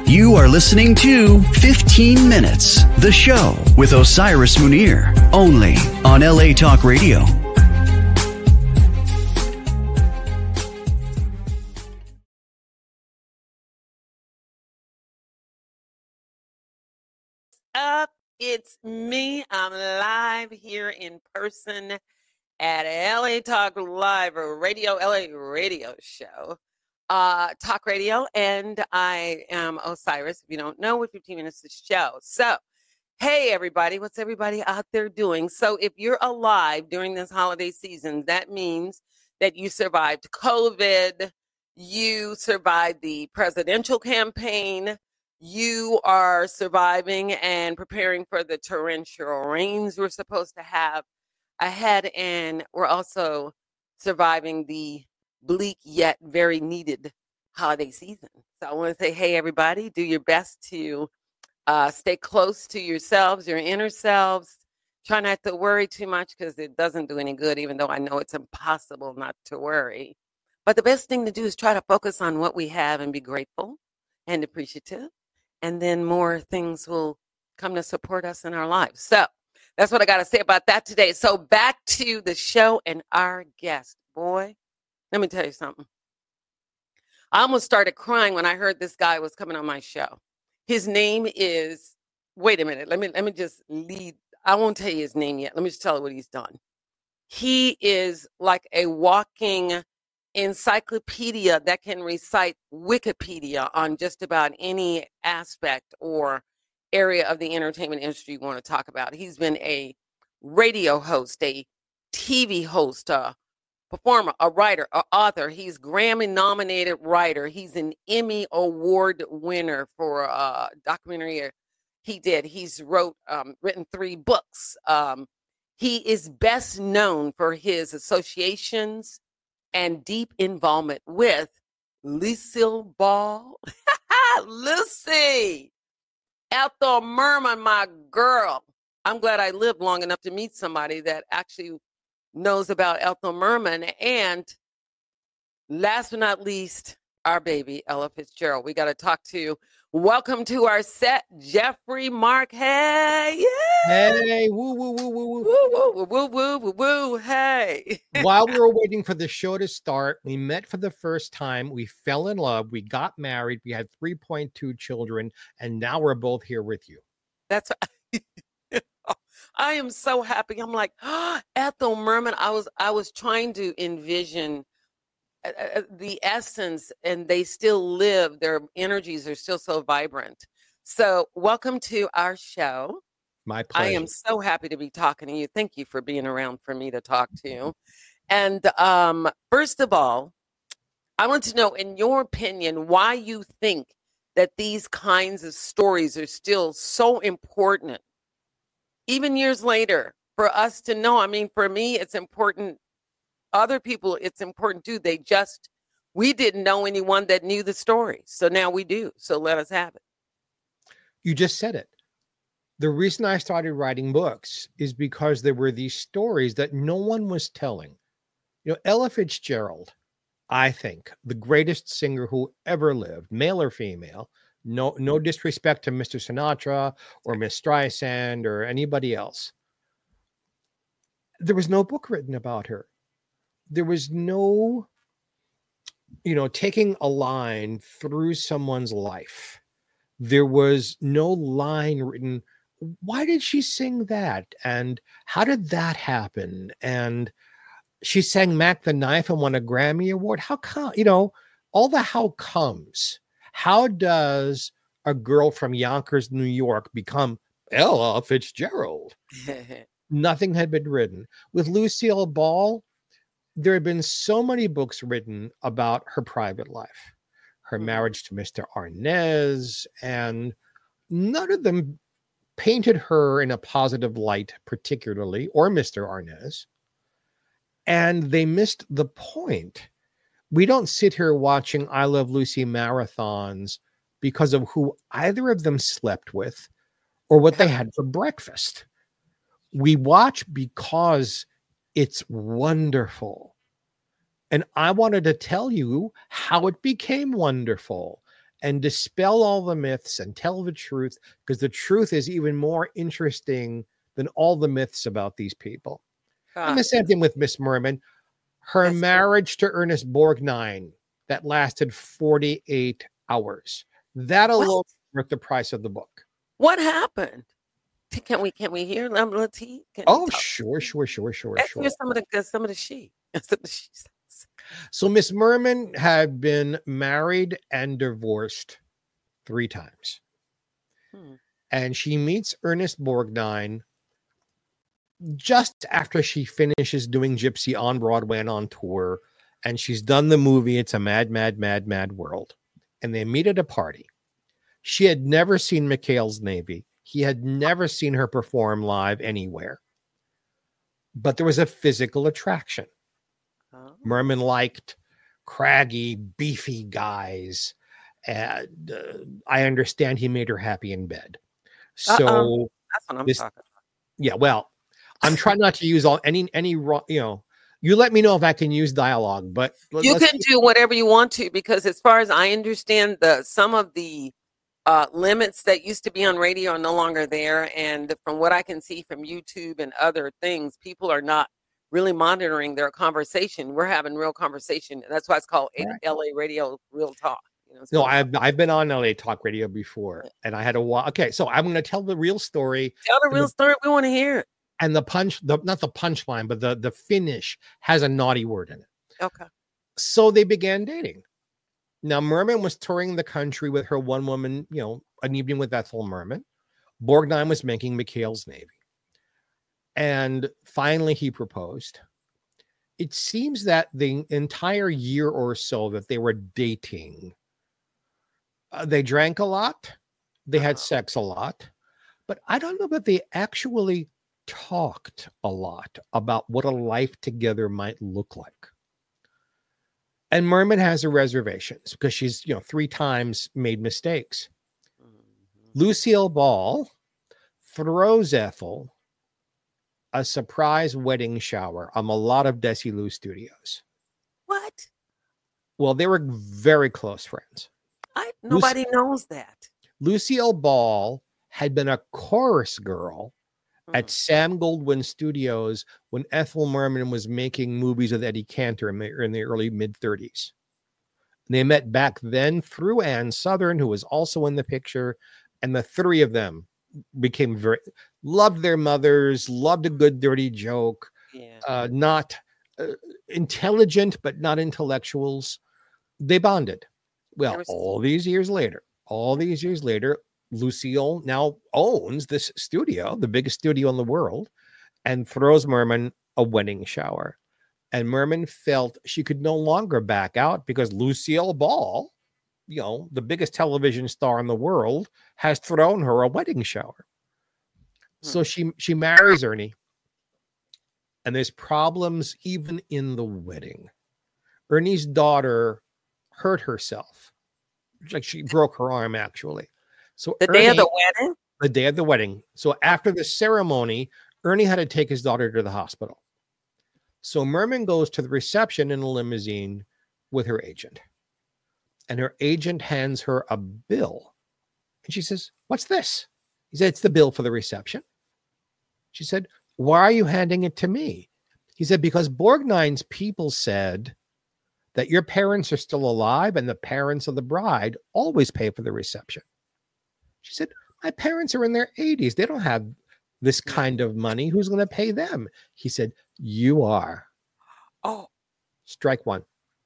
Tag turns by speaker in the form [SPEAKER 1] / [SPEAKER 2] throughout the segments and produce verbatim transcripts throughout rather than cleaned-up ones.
[SPEAKER 1] You are listening to fifteen minutes, the show with Osiris Munir, only on L A Talk Radio.
[SPEAKER 2] Up, it's me. I'm live here in person at L A Talk Live Radio, L A Radio Show. Uh, talk radio, and I am Osiris. If you don't know, with fifteen minutes to show. So, hey, everybody, what's everybody out there doing? So, if you're alive during this holiday season, that means that you survived COVID, you survived the presidential campaign, you are surviving and preparing for the torrential rains we're supposed to have ahead, and we're also surviving the bleak yet very needed holiday season. So I want to say, hey, everybody, do your best to uh, stay close to yourselves, your inner selves. Try not to worry too much because it doesn't do any good, even though I know it's impossible not to worry. But the best thing to do is try to focus on what we have and be grateful and appreciative. And then more things will come to support us in our lives. So that's what I got to say about that today. So back to the show and our guest. Boy, let me tell you something. I almost started crying when I heard this guy was coming on my show. His name is, wait a minute, let me let me just lead. I won't tell you his name yet. Let me just tell you what he's done. He is like a walking encyclopedia that can recite Wikipedia on just about any aspect or area of the entertainment industry you want to talk about. He's been a radio host, a T V host, a performer, a writer, an author. He's Grammy-nominated writer. He's an Emmy Award winner for a documentary he did. He's wrote, um, written three books. Um, he is best known for his associations and deep involvement with Lucille Ball. Lucy! Ethel Merman, my girl. I'm glad I lived long enough to meet somebody that actually knows about Ethel Merman. And last but not least, our baby, Ella Fitzgerald. We got to talk to, welcome to our set, Jeffrey Mark. Hey, yeah.
[SPEAKER 3] Hey, woo, woo, woo, woo, woo.
[SPEAKER 2] Woo, woo, woo, woo, woo, woo, hey.
[SPEAKER 3] While we were waiting for the show to start, we met for the first time. We fell in love. We got married. We had three point two children. And now we're both here with you.
[SPEAKER 2] That's I am so happy. I'm like, oh, Ethel Merman. I was I was trying to envision uh, the essence, and they still live. Their energies are still so vibrant. So welcome to our show.
[SPEAKER 3] My pleasure.
[SPEAKER 2] I am so happy to be talking to you. Thank you for being around for me to talk to. And um, first of all, I want to know, in your opinion, why you think that these kinds of stories are still so important, even years later, for us to know. I mean, for me, it's important. Other people, it's important too. They just, we didn't know anyone that knew the story. So now we do. So let us have it.
[SPEAKER 3] You just said it. The reason I started writing books is because there were these stories that no one was telling. You know, Ella Fitzgerald, I think, the greatest singer who ever lived, male or female. No, no disrespect to Mister Sinatra or Miss Streisand or anybody else. There was no book written about her. There was no, you know, taking a line through someone's life. There was no line written. Why did she sing that? And how did that happen? And she sang Mac the Knife and won a Grammy Award. How come, you know, all the how comes. How does a girl from Yonkers, New York become Ella Fitzgerald? Nothing had been written. With Lucille Ball, there had been so many books written about her private life, her mm-hmm. marriage to Mister Arnaz, and none of them painted her in a positive light particularly, or Mister Arnaz. And they missed the point. We don't sit here watching I Love Lucy marathons because of who either of them slept with or what they had for breakfast. We watch because it's wonderful. And I wanted to tell you how it became wonderful and dispel all the myths and tell the truth, because the truth is even more interesting than all the myths about these people.
[SPEAKER 2] Ah,
[SPEAKER 3] And the same thing with Miss Merman. Her
[SPEAKER 2] That's-
[SPEAKER 3] marriage to Ernest Borgnine that lasted forty-eight hours. That
[SPEAKER 2] What?
[SPEAKER 3] alone worth the price of the book.
[SPEAKER 2] what happened? T- Can we can we hear Lam Latif? Can you
[SPEAKER 3] Oh,
[SPEAKER 2] talk?
[SPEAKER 3] sure, sure, sure, sure,
[SPEAKER 2] Let's
[SPEAKER 3] sure.
[SPEAKER 2] hear some of the uh, some of the she. Some of the she says.
[SPEAKER 3] So Miss Merman had been married and divorced three times.
[SPEAKER 2] Hmm.
[SPEAKER 3] And she meets Ernest Borgnine just after she finishes doing Gypsy on Broadway and on tour. And she's done the movie It's a Mad, Mad, Mad, Mad World. And they meet at a party. She had never seen McHale's Navy. He had never seen her perform live anywhere. But there was a physical attraction.
[SPEAKER 2] Oh.
[SPEAKER 3] Merman liked craggy, beefy guys. And uh, I understand he made her happy in bed. So
[SPEAKER 2] Uh-uh. That's what I'm
[SPEAKER 3] this-
[SPEAKER 2] talking about.
[SPEAKER 3] yeah, well, I'm trying not to use all any any wrong, you know. You let me know if I can use dialogue, but let-
[SPEAKER 2] You
[SPEAKER 3] let's
[SPEAKER 2] can do whatever you want to, because as far as I understand, the some of the uh, limits that used to be on radio are no longer there. And from what I can see from YouTube and other things, people are not really monitoring their conversation. We're having real conversation. That's why it's called
[SPEAKER 3] Right.
[SPEAKER 2] L A Radio Real Talk. You know, it's
[SPEAKER 3] No,
[SPEAKER 2] real talk.
[SPEAKER 3] I've I've been on L A Talk Radio before, and I had a while. Okay, so I'm going to tell the real story,
[SPEAKER 2] Tell the
[SPEAKER 3] and
[SPEAKER 2] real
[SPEAKER 3] the-
[SPEAKER 2] story. We want to hear it.
[SPEAKER 3] and the punch, the not the punchline, but the the finish has a naughty word in it.
[SPEAKER 2] Okay.
[SPEAKER 3] So they began dating. Now Merman was touring the country with her one woman, you know, an evening with Ethel Merman. Borgnine was making McHale's Navy, and finally he proposed. It seems that the entire year or so that they were dating, uh, they drank a lot, they had
[SPEAKER 2] Uh-huh.
[SPEAKER 3] sex a lot, but I don't know that they actually talked a lot about what a life together might look like. And Merman has her reservations because she's, you know, three times made mistakes.
[SPEAKER 2] Mhm.
[SPEAKER 3] Lucille Ball throws Ethel a surprise wedding shower on a lot of Desilu Studios.
[SPEAKER 2] What?
[SPEAKER 3] Well, they were very close friends.
[SPEAKER 2] I nobody knows that.
[SPEAKER 3] Lucille Ball had been a chorus girl at
[SPEAKER 2] Mhm.
[SPEAKER 3] Sam Goldwyn Studios when Ethel Merman was making movies with Eddie Cantor in the, in the early mid thirties. They met back then through Ann Southern, who was also in the picture, and the three of them became very loved their mothers, loved a good dirty joke,
[SPEAKER 2] Yeah.
[SPEAKER 3] uh, not uh, intelligent but not intellectuals. They bonded. Well,
[SPEAKER 2] There was-
[SPEAKER 3] all these years later, all these years later, Lucille now owns this studio, the biggest studio in the world, and throws Merman a wedding shower. And Merman felt she could no longer back out because Lucille Ball, you know, the biggest television star in the world, has thrown her a wedding shower. So she she marries Ernie, and there's problems even in the wedding. Ernie's daughter hurt herself, like she broke her arm actually. So
[SPEAKER 2] The day of the
[SPEAKER 3] Ernie-
[SPEAKER 2] wedding?
[SPEAKER 3] the day of the wedding. So after the ceremony, Ernie had to take his daughter to the hospital. So Merman goes to the reception in a limousine with her agent. And her agent hands her a bill. And she says, "What's this?" He said, "It's the bill for the reception." She said, "Why are you handing it to me?" He said, "Because Borgnine's people said that your parents are still alive and the parents of the bride always pay for the reception." She said, "My parents are in their eighties. They don't have this kind of money. Who's going to pay them?" He said, "You are."
[SPEAKER 2] Oh,
[SPEAKER 3] Strike one.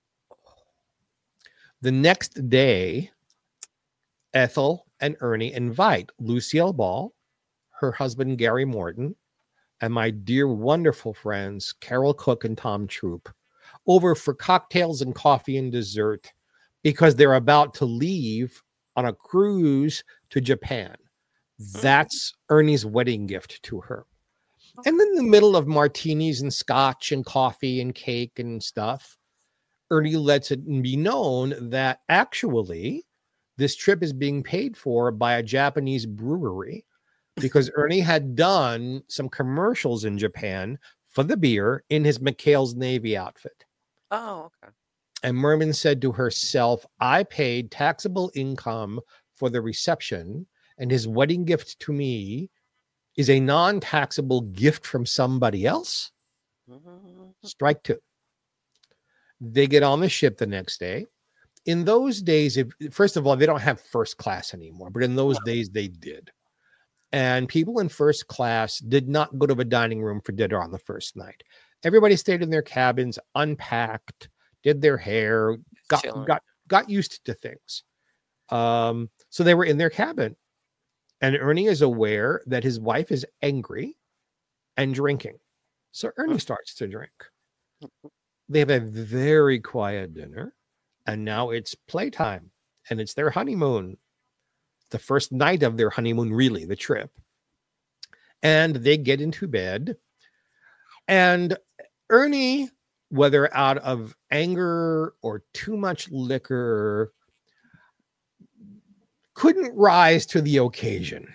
[SPEAKER 3] The next day, Ethel and Ernie invite Lucille Ball, her husband Gary Morton, and my dear wonderful friends Carol Cook and Tom Troop over for cocktails and coffee and dessert because they're about to leave on a cruise to Japan. That's Ernie's wedding gift to her. And in the middle of martinis and scotch and coffee and cake and stuff, Ernie lets it be known that actually this trip is being paid for by a Japanese brewery because Ernie had done some commercials in Japan for the beer in his McHale's Navy outfit.
[SPEAKER 2] oh, okay.
[SPEAKER 3] And Merman said to herself, I paid taxable income for the reception, and his wedding gift to me is a non-taxable gift from somebody else.
[SPEAKER 2] Mhm.
[SPEAKER 3] Strike two. They get on the ship the next day. In those days, if, first of all, they don't have first class anymore, but in those days they did. And people in first class did not go to the dining room for dinner on the first night. Everybody stayed in their cabins, unpacked, did their hair, got
[SPEAKER 2] Chilling.
[SPEAKER 3] got got used to things. Um, so they were in their cabin. And Ernie is aware that his wife is angry and drinking. So Ernie
[SPEAKER 2] Mm.
[SPEAKER 3] starts to drink. They have a very quiet dinner. And now it's playtime. And it's their honeymoon. The first night of their honeymoon, really, the trip. And they get into bed. And Ernie, whether out of anger or too much liquor, couldn't rise to the occasion.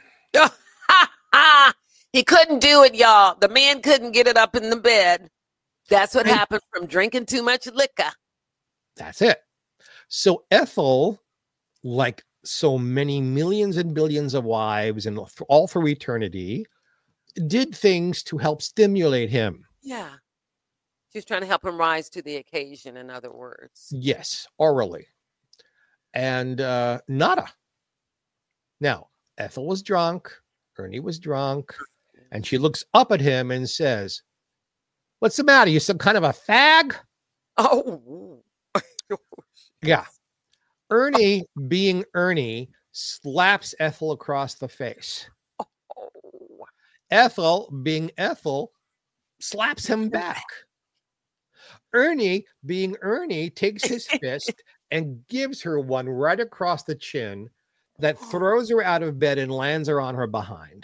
[SPEAKER 2] He couldn't do it, y'all. The man couldn't get it up in the bed. That's what
[SPEAKER 3] And-
[SPEAKER 2] happened from drinking too much liquor.
[SPEAKER 3] That's it. So Ethel, like so many millions and billions of wives and all through eternity, did things to help stimulate him.
[SPEAKER 2] Yeah. She was trying to help him rise to the occasion, in other words.
[SPEAKER 3] Yes, orally. And uh, nada. Now, Ethel was drunk. Ernie was drunk. And she looks up at him and says, what's the matter? You some kind of a fag?
[SPEAKER 2] Oh.
[SPEAKER 3] Yeah. Ernie, being Ernie, slaps Ethel across the face.
[SPEAKER 2] Oh.
[SPEAKER 3] Ethel, being Ethel, slaps him back. Ernie, being Ernie, takes his fist and gives her one right across the chin that throws her out of bed and lands her on her behind.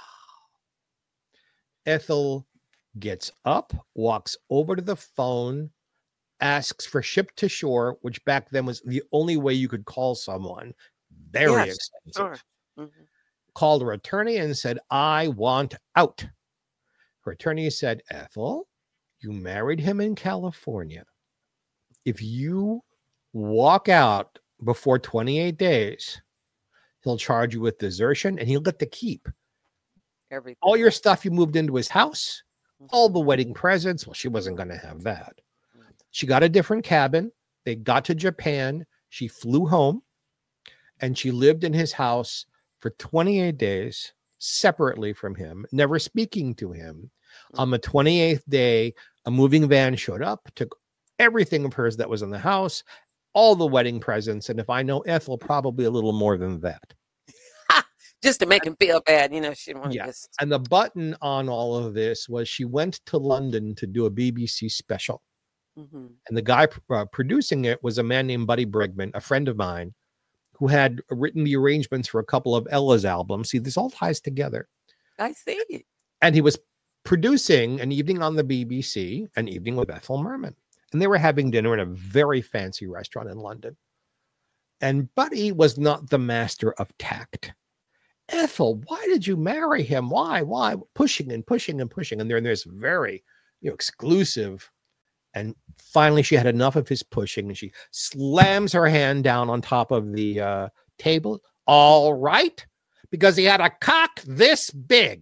[SPEAKER 3] Ethel gets up, walks over to the phone, asks for ship to shore, which back then was the only way you could call someone. Very
[SPEAKER 2] Yes,
[SPEAKER 3] expensive.
[SPEAKER 2] sure. Mhm.
[SPEAKER 3] Called her attorney and said, I want out. Her attorney said, Ethel, you married him in California. If you walk out before twenty-eight days, he'll charge you with desertion and he'll get to keep
[SPEAKER 2] Everything.
[SPEAKER 3] all your stuff you moved into his house, all the wedding presents. Well, she wasn't going to have that. She got a different cabin. They got to Japan. She flew home and she lived in his house for twenty-eight days separately from him, never speaking to him. On the twenty-eighth day, a moving van showed up, took everything of hers that was in the house, all the wedding presents. And if I know Ethel, probably a little more than that.
[SPEAKER 2] Just to make him feel bad, you know, she didn't want to
[SPEAKER 3] Yeah.
[SPEAKER 2] just.
[SPEAKER 3] And the button on all of this was she went to London to do a B B C special.
[SPEAKER 2] Mhm.
[SPEAKER 3] And the guy uh, producing it was a man named Buddy Brigman, a friend of mine, who had written the arrangements for a couple of Ella's albums. See, this all ties together.
[SPEAKER 2] I see.
[SPEAKER 3] And he was producing An Evening on the B B C, An Evening with Ethel Merman. And they were having dinner in a very fancy restaurant in London. And Buddy was not the master of tact. Ethel, why did you marry him? Why? Why? Pushing and pushing and pushing. And they're in this very, you know, exclusive. And finally, she had enough of his pushing, and she slams her hand down on top of the uh, table. All right, because he had a cock this big.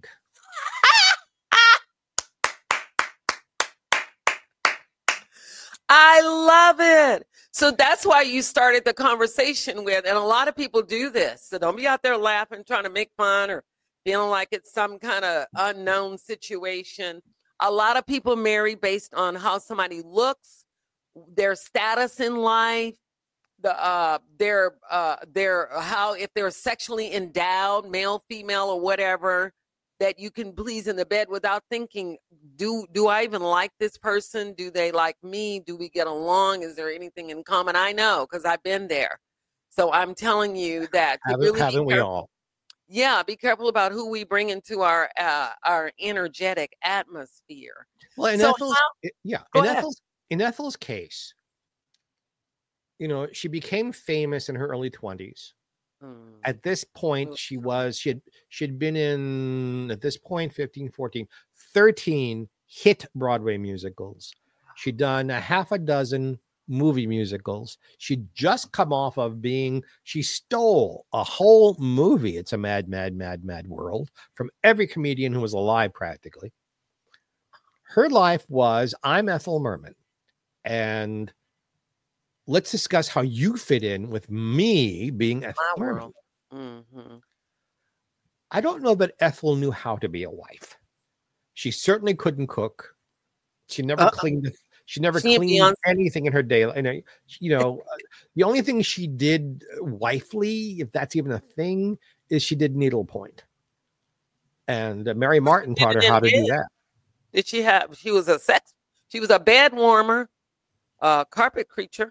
[SPEAKER 2] I love it. So that's why you started the conversation with, and a lot of people do this. So don't be out there laughing, trying to make fun or feeling like it's some kind of unknown situation. A lot of people marry based on how somebody looks, their status in life, the uh their uh their how if they're sexually endowed, male, female, or whatever, that you can please in the bed without thinking, do do I even like this person? Do they like me? Do we get along? Is there anything in common? I know, because I've been there. So I'm telling you that to
[SPEAKER 3] Haven't,
[SPEAKER 2] really be
[SPEAKER 3] haven't we
[SPEAKER 2] careful-
[SPEAKER 3] all?
[SPEAKER 2] Yeah, be careful about who we bring into our uh, our energetic atmosphere.
[SPEAKER 3] Well, in
[SPEAKER 2] So
[SPEAKER 3] Ethel's,
[SPEAKER 2] how-
[SPEAKER 3] it- yeah,
[SPEAKER 2] Go
[SPEAKER 3] in
[SPEAKER 2] ahead.
[SPEAKER 3] Ethel's, in Ethel's case, you know, she became famous in her early twenties.
[SPEAKER 2] Mm.
[SPEAKER 3] At this point,
[SPEAKER 2] Oh,
[SPEAKER 3] she
[SPEAKER 2] God.
[SPEAKER 3] was, she had, she had been in, at this point, fifteen, fourteen, thirteen hit Broadway musicals. She'd done a half a dozen movie musicals. She'd just come off of being, she stole a whole movie. It's a mad, mad, mad, mad world from every comedian who was alive practically. Her life was, I'm Ethel Merman. And let's discuss how you fit in with me being Ethel
[SPEAKER 2] My
[SPEAKER 3] Merman.
[SPEAKER 2] Mm-hmm.
[SPEAKER 3] I don't know that Ethel knew how to be a wife. She certainly couldn't cook. She never
[SPEAKER 2] Uh,
[SPEAKER 3] cleaned. She never
[SPEAKER 2] she
[SPEAKER 3] cleaned anything in her day. And you know, the only thing she did wifely, if that's even a thing, is she did needlepoint. And uh, Mary Martin taught her how to do that.
[SPEAKER 2] Did she have? She was a sex. She was a bed warmer, uh, carpet creature.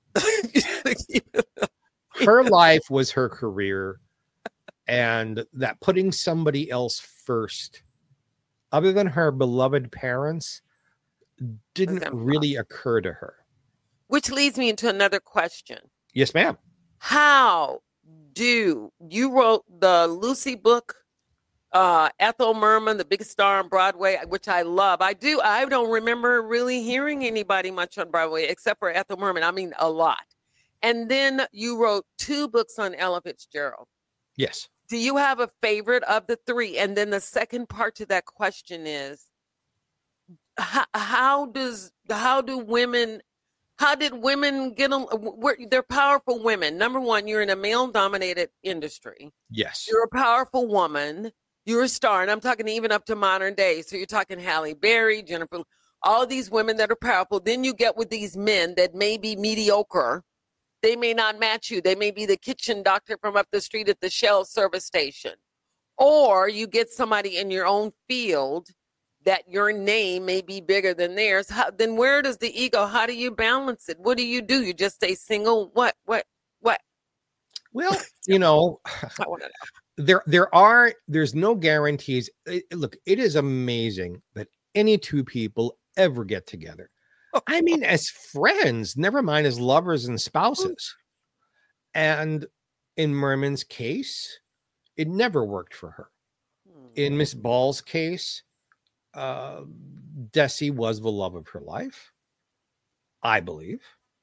[SPEAKER 3] Her life was her career, and that putting somebody else first, other than her beloved parents, didn't really occur to her.
[SPEAKER 2] Which leads me into another question.
[SPEAKER 3] Yes, ma'am.
[SPEAKER 2] How do you wrote the Lucy book, uh, Ethel Merman, the biggest star on Broadway, which I love. I do. I don't remember really hearing anybody much on Broadway except for Ethel Merman. I mean, a lot. And then you wrote two books on Ella Fitzgerald.
[SPEAKER 3] Yes.
[SPEAKER 2] Do you have a favorite of the three? And then the second part to that question is, how, how does how do women how did women get on? They're powerful women. Number one, you're in a male-dominated industry.
[SPEAKER 3] Yes.
[SPEAKER 2] You're a powerful woman. You're a star, and I'm talking even up to modern day. So you're talking Halle Berry, Jennifer, all of these women that are powerful. Then you get with these men that may be mediocre. They may not match you. They may be the kitchen doctor from up the street at the Shell service station. Or you get somebody in your own field that your name may be bigger than theirs. How, then where does the ego, how do you balance it? What do you do? You just stay single? What, what, what?
[SPEAKER 3] Well, you know,
[SPEAKER 2] I want to know.
[SPEAKER 3] there, there are, there's no guarantees. It, look, it is amazing that any two people ever get together. I mean, as friends, never mind as lovers and spouses. And in Merman's case, it never worked for her. In Miss Ball's case, uh, Desi was the love of her life, I believe.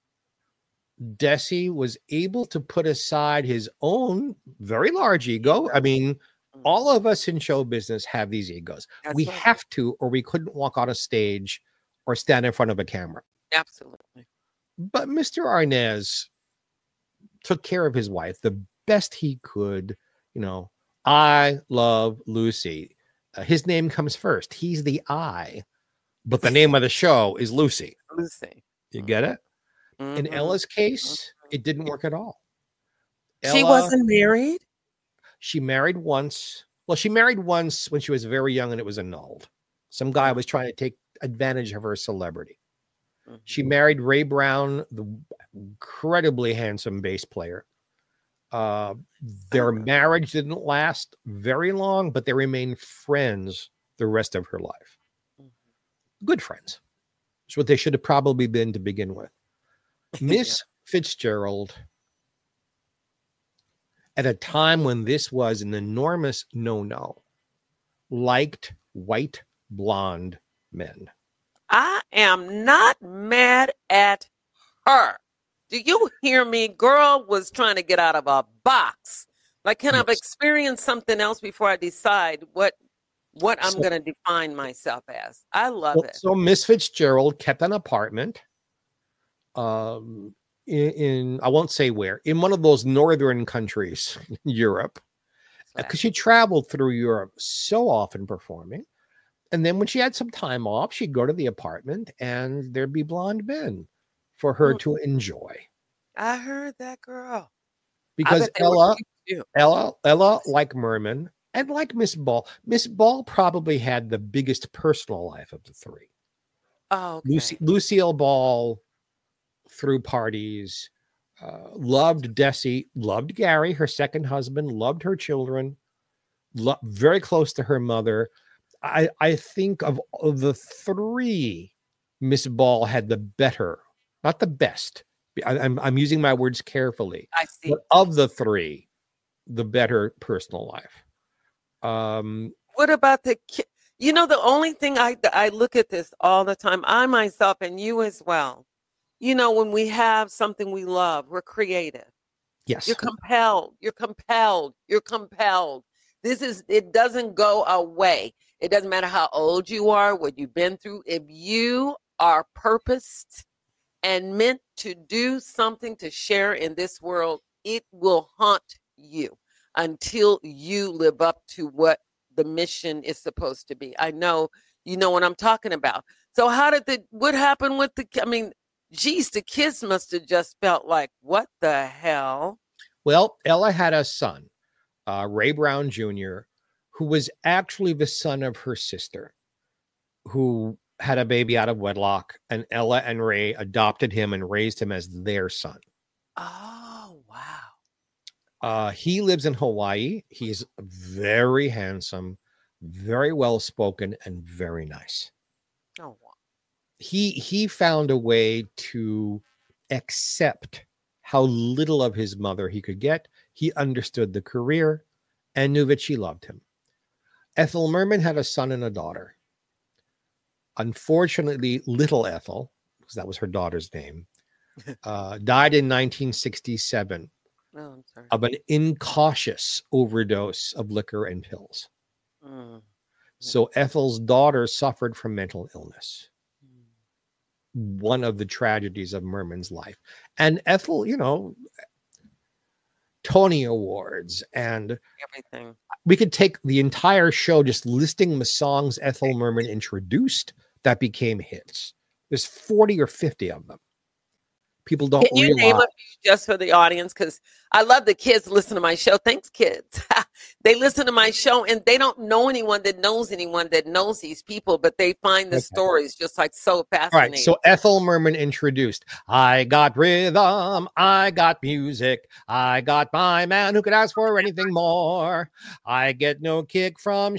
[SPEAKER 3] Desi was able to put aside his own very large ego. I mean, all of us in show business have these egos.
[SPEAKER 2] That's
[SPEAKER 3] we
[SPEAKER 2] right.
[SPEAKER 3] have to, or we couldn't walk on a stage or stand in front of a camera.
[SPEAKER 2] Absolutely.
[SPEAKER 3] But Mister Arnaz took care of his wife the best he could. You know, I love Lucy. Uh, his name comes first. He's the I, but the name of the show is Lucy.
[SPEAKER 2] Lucy.
[SPEAKER 3] You get it?
[SPEAKER 2] Mm-hmm.
[SPEAKER 3] In Ella's case, it didn't work at all.
[SPEAKER 2] She
[SPEAKER 3] Ella,
[SPEAKER 2] wasn't married?
[SPEAKER 3] She married once. Well, she married once when she was very young and it was annulled. Some guy was trying to take advantage of her celebrity. Mm-hmm. She married Ray Brown, the incredibly handsome bass player. Uh, their marriage didn't last very long, but they remained friends the rest of her life. Mm-hmm. Good friends. It's what they should have probably been to begin with. Miss yeah. Fitzgerald, at a time when this was an enormous no-no, liked white blonde men.
[SPEAKER 2] I am not mad at her. Do you hear me? Girl was trying to get out of a box. Like, can yes. I experience something else before I decide what what I'm so, going to define myself as? I love
[SPEAKER 3] well,
[SPEAKER 2] it.
[SPEAKER 3] So Miss Fitzgerald kept an apartment um, in, in, I won't say where, in one of those northern countries in Europe, because she traveled through Europe so often performing. And then when she had some time off, she'd go to the apartment and there'd be blonde men for her mm. to enjoy.
[SPEAKER 2] I heard that, girl.
[SPEAKER 3] Because Ella, Ella, Ella, like Merman and like Miss Ball, Miss Ball probably had the biggest personal life of the three.
[SPEAKER 2] Oh, okay.
[SPEAKER 3] Lucy, Lucille Ball threw parties, uh, loved Desi, loved Gary, her second husband, loved her children, lo- very close to her mother. I, I think of, of the three, Miss Ball had the better, not the best. I, I'm I'm using my words carefully.
[SPEAKER 2] I see.
[SPEAKER 3] But of the three, the better personal life. Um,
[SPEAKER 2] what about the kid? You know, the only thing I I look at this all the time, I myself and you as well. you know, when we have something we love, we're creative.
[SPEAKER 3] Yes.
[SPEAKER 2] You're compelled. You're compelled. You're compelled. This is, it doesn't go away. It doesn't matter how old you are, what you've been through. If you are purposed and meant to do something to share in this world, it will haunt you until you live up to what the mission is supposed to be. I know you know what I'm talking about. So how did the, what happened with the, I mean, geez, the kids must have just felt like, what the hell?
[SPEAKER 3] Well, Ella had a son, uh, Ray Brown Junior, who was actually the son of her sister, who had a baby out of wedlock, and Ella and Ray adopted him and raised him as their son.
[SPEAKER 2] Oh, wow.
[SPEAKER 3] Uh, he lives in Hawaii. He's very handsome, very well-spoken, and very nice.
[SPEAKER 2] Oh, wow.
[SPEAKER 3] He, he found a way to accept how little of his mother he could get. He understood the career and knew that she loved him. Ethel Merman had a son and a daughter. Unfortunately, little Ethel, because that was her daughter's name, uh, died in nineteen sixty-seven
[SPEAKER 2] Oh, I'm sorry.
[SPEAKER 3] of an incautious overdose of liquor and pills.
[SPEAKER 2] Mm.
[SPEAKER 3] So Ethel's daughter suffered from mental illness. One of the tragedies of Merman's life. And Ethel, you know, Tony Awards, and
[SPEAKER 2] Everything.
[SPEAKER 3] we could take the entire show just listing the songs Ethel Merman introduced that became hits. There's forty or fifty of them. People don't
[SPEAKER 2] Can you
[SPEAKER 3] realize.
[SPEAKER 2] name a few just for the audience? Because I love the kids listen to my show. Thanks, kids. They listen to my show and they don't know anyone that knows anyone that knows these people, but they find the
[SPEAKER 3] Okay.
[SPEAKER 2] stories just like so
[SPEAKER 3] All
[SPEAKER 2] fascinating.
[SPEAKER 3] right, so Ethel Merman introduced, I got rhythm, I got music, I got my man who could ask for anything more. I get no kick from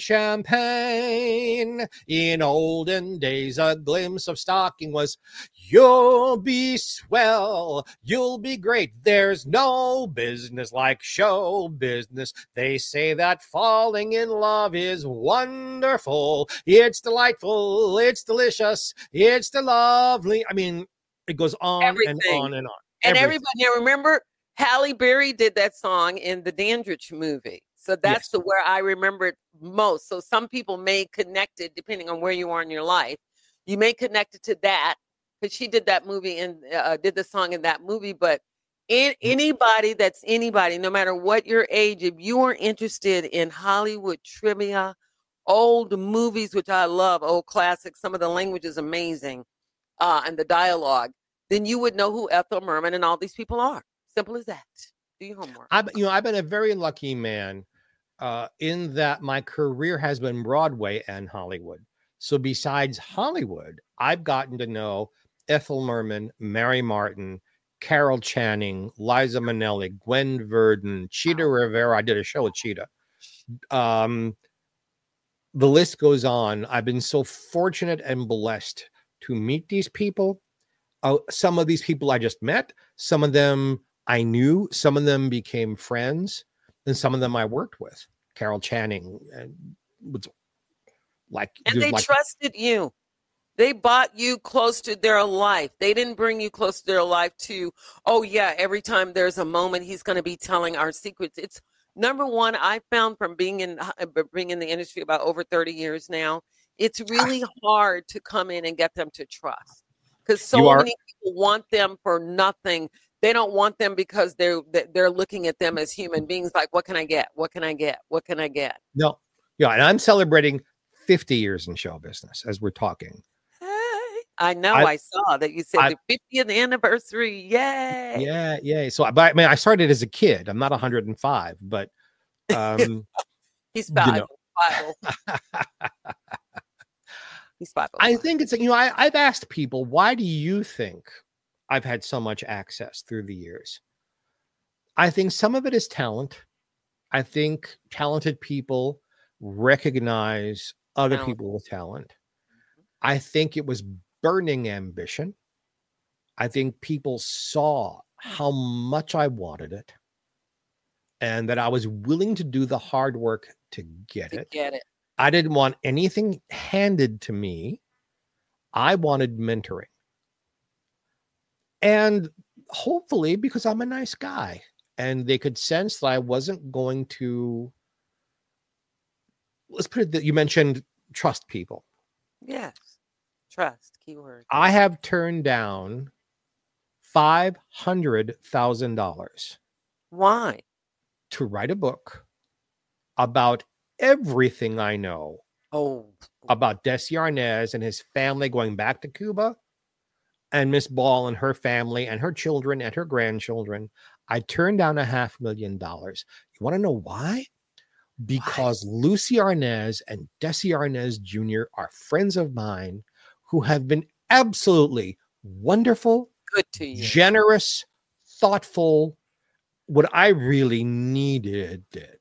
[SPEAKER 3] champagne. In olden days, a glimpse of stocking was, you'll be swell, you'll be great. There's no business like show business. They say that falling in love is wonderful. It's delightful. It's delicious. It's the lovely. I mean, it goes on
[SPEAKER 2] Everything.
[SPEAKER 3] and on and on.
[SPEAKER 2] And
[SPEAKER 3] Everything.
[SPEAKER 2] everybody, now remember, Halle Berry did that song in the Dandridge movie. So that's
[SPEAKER 3] Yes.
[SPEAKER 2] the where I remember it most. So some people may connect it depending on where you are in your life. You may connect it to that because she did that movie and uh, did the song in that movie. But in, anybody that's anybody, no matter what your age, if you are interested in Hollywood trivia, old movies, which I love, old classics, some of the language is amazing, uh, and the dialogue, then you would know who Ethel Merman and all these people are. Simple as that. Do your homework.
[SPEAKER 3] I've, you know, I've been a very lucky man uh, in that my career has been Broadway and Hollywood. So besides Hollywood, I've gotten to know Ethel Merman, Mary Martin, Carol Channing, Liza Minnelli, Gwen Verdon, Cheetah Rivera. I did a show with Cheetah. Um, the list goes on. I've been so fortunate and blessed to meet these people. Uh, some of these people I just met. Some of them I knew. Some of them became friends. And some of them I worked with. Carol Channing and was like,
[SPEAKER 2] And they
[SPEAKER 3] like,
[SPEAKER 2] trusted you. They bought you close to their life. They didn't bring you close to their life to, oh, yeah, every time there's a moment, he's going to be telling our secrets. It's number one, I found from being in, being in the industry about over thirty years now, it's really hard to come in and get them to trust because so
[SPEAKER 3] are-
[SPEAKER 2] many people want them for nothing. They don't want them because they're they're looking at them as human beings. Like, what can I get? What can I get? What can I get?
[SPEAKER 3] No. Yeah. And I'm celebrating fifty years in show business as we're talking.
[SPEAKER 2] I know.
[SPEAKER 3] I-
[SPEAKER 2] I, saw that you said
[SPEAKER 3] I-
[SPEAKER 2] the fiftieth anniversary. Yay!
[SPEAKER 3] Yeah. Yeah. So, but I mean, I started as a kid. I'm not one hundred five, but um,
[SPEAKER 2] He's
[SPEAKER 3] you
[SPEAKER 2] five.
[SPEAKER 3] know.
[SPEAKER 2] Five. He's five.
[SPEAKER 3] I think it's, you know, I, I've asked people, why do you think I've had so much access through the years? I think some of it is talent. I think talented people recognize other
[SPEAKER 2] Talent.
[SPEAKER 3] people with talent. I think it was burning ambition. I think people saw how much I wanted it and that I was willing to do the hard work to get
[SPEAKER 2] to
[SPEAKER 3] it.
[SPEAKER 2] get it.
[SPEAKER 3] I didn't want anything handed to me. I wanted mentoring. And hopefully because I'm a nice guy, and they could sense that I wasn't going to, let's put it that you mentioned trust people.
[SPEAKER 2] Yes. Trust, keyword.
[SPEAKER 3] I have turned down five hundred thousand dollars.
[SPEAKER 2] Why?
[SPEAKER 3] To write a book about everything I know
[SPEAKER 2] Oh,
[SPEAKER 3] about Desi Arnaz and his family going back to Cuba, and Miss Ball and her family and her children and her grandchildren. I turned down a half million dollars. You want to know why? Because
[SPEAKER 2] why?
[SPEAKER 3] Lucy Arnaz and Desi Arnaz Junior are friends of mine who have been absolutely wonderful,
[SPEAKER 2] Good to you.
[SPEAKER 3] generous, thoughtful, what I really needed it.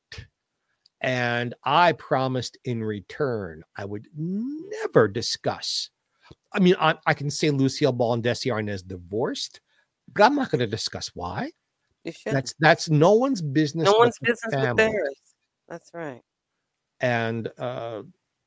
[SPEAKER 3] And I promised in return I would never discuss. I mean, I, I can say Lucille Ball and Desi Arnaz divorced, but I'm not going to discuss why.
[SPEAKER 2] You should.
[SPEAKER 3] That's that's no one's business.
[SPEAKER 2] No
[SPEAKER 3] but
[SPEAKER 2] one's
[SPEAKER 3] the
[SPEAKER 2] business but
[SPEAKER 3] family.
[SPEAKER 2] theirs. That's right.
[SPEAKER 3] And uh,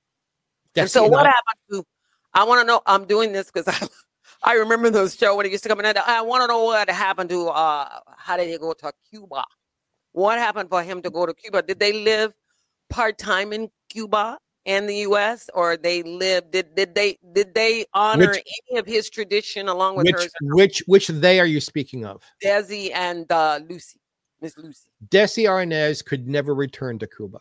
[SPEAKER 2] And
[SPEAKER 3] Desi
[SPEAKER 2] so
[SPEAKER 3] and
[SPEAKER 2] what
[SPEAKER 3] I-
[SPEAKER 2] happened to, I want to know, I'm doing this because I, I remember those show when it used to come in. I want to know what happened to, uh, how did he go to Cuba? What happened for him to go to Cuba? Did they live part-time in Cuba and the U S, or they lived, did, did they, did they honor
[SPEAKER 3] Which-
[SPEAKER 2] any of his tradition along with
[SPEAKER 3] which
[SPEAKER 2] hers?
[SPEAKER 3] which which they are you speaking of?
[SPEAKER 2] Desi and uh, Lucy, Miss Lucy.
[SPEAKER 3] Desi Arnaz could never return to Cuba.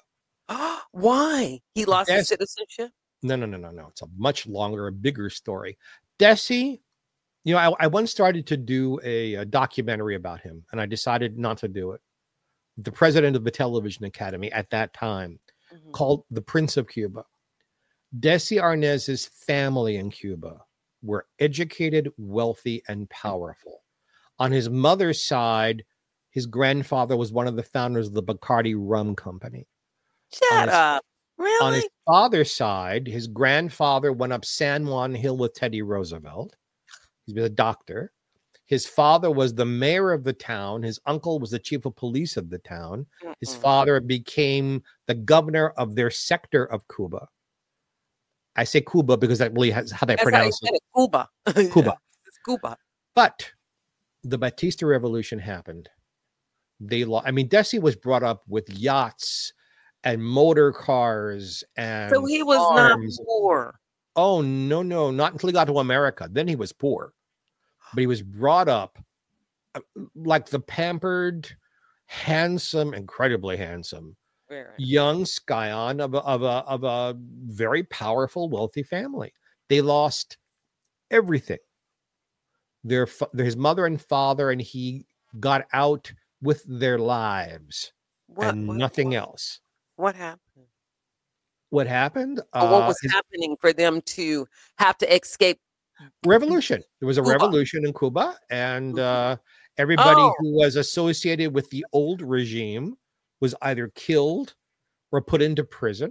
[SPEAKER 2] Why? He lost his
[SPEAKER 3] Desi-
[SPEAKER 2] citizenship?
[SPEAKER 3] No, no, no, no, no. It's a much longer, a bigger story. Desi, you know, I, I once started to do a, a documentary about him, and I decided not to do it. The president of the Television Academy at that time
[SPEAKER 2] Mhm.
[SPEAKER 3] called the Prince of Cuba. Desi Arnaz's family in Cuba were educated, wealthy, and powerful. On his mother's side, his grandfather was one of the founders of the Bacardi Rum Company.
[SPEAKER 2] Shut
[SPEAKER 3] his-
[SPEAKER 2] up. Really?
[SPEAKER 3] On his father's side, his grandfather went up San Juan Hill with Teddy Roosevelt. He was a doctor. His father was the mayor of the town. His uncle was the chief of police of the town. His
[SPEAKER 2] Mm-mm.
[SPEAKER 3] father became the governor of their sector of Cuba. I say Cuba because that really has how they
[SPEAKER 2] That's how you
[SPEAKER 3] pronounce
[SPEAKER 2] said
[SPEAKER 3] it.
[SPEAKER 2] it. Cuba.
[SPEAKER 3] Cuba.
[SPEAKER 2] It's Cuba.
[SPEAKER 3] But the Batista Revolution happened. They, lo- I mean, Desi was brought up with yachts and motor cars and
[SPEAKER 2] So he was
[SPEAKER 3] farms.
[SPEAKER 2] not poor.
[SPEAKER 3] Oh, no, no, not until he got to America. Then he was poor. But he was brought up uh, like the pampered, handsome, incredibly handsome,
[SPEAKER 2] Very.
[SPEAKER 3] young scion of a, of a, of a very powerful, wealthy family. They lost everything. Their, fa- his mother and father and he got out with their lives
[SPEAKER 2] What,
[SPEAKER 3] and
[SPEAKER 2] what,
[SPEAKER 3] nothing
[SPEAKER 2] what,
[SPEAKER 3] else.
[SPEAKER 2] what happened?
[SPEAKER 3] What happened?
[SPEAKER 2] Or what
[SPEAKER 3] Uh,
[SPEAKER 2] was
[SPEAKER 3] his-
[SPEAKER 2] happening for them to have to escape?
[SPEAKER 3] revolution. There was a
[SPEAKER 2] Cuba.
[SPEAKER 3] revolution in Cuba, and
[SPEAKER 2] Mhm.
[SPEAKER 3] uh, everybody
[SPEAKER 2] Oh.
[SPEAKER 3] who was associated with the old regime was either killed or put into prison.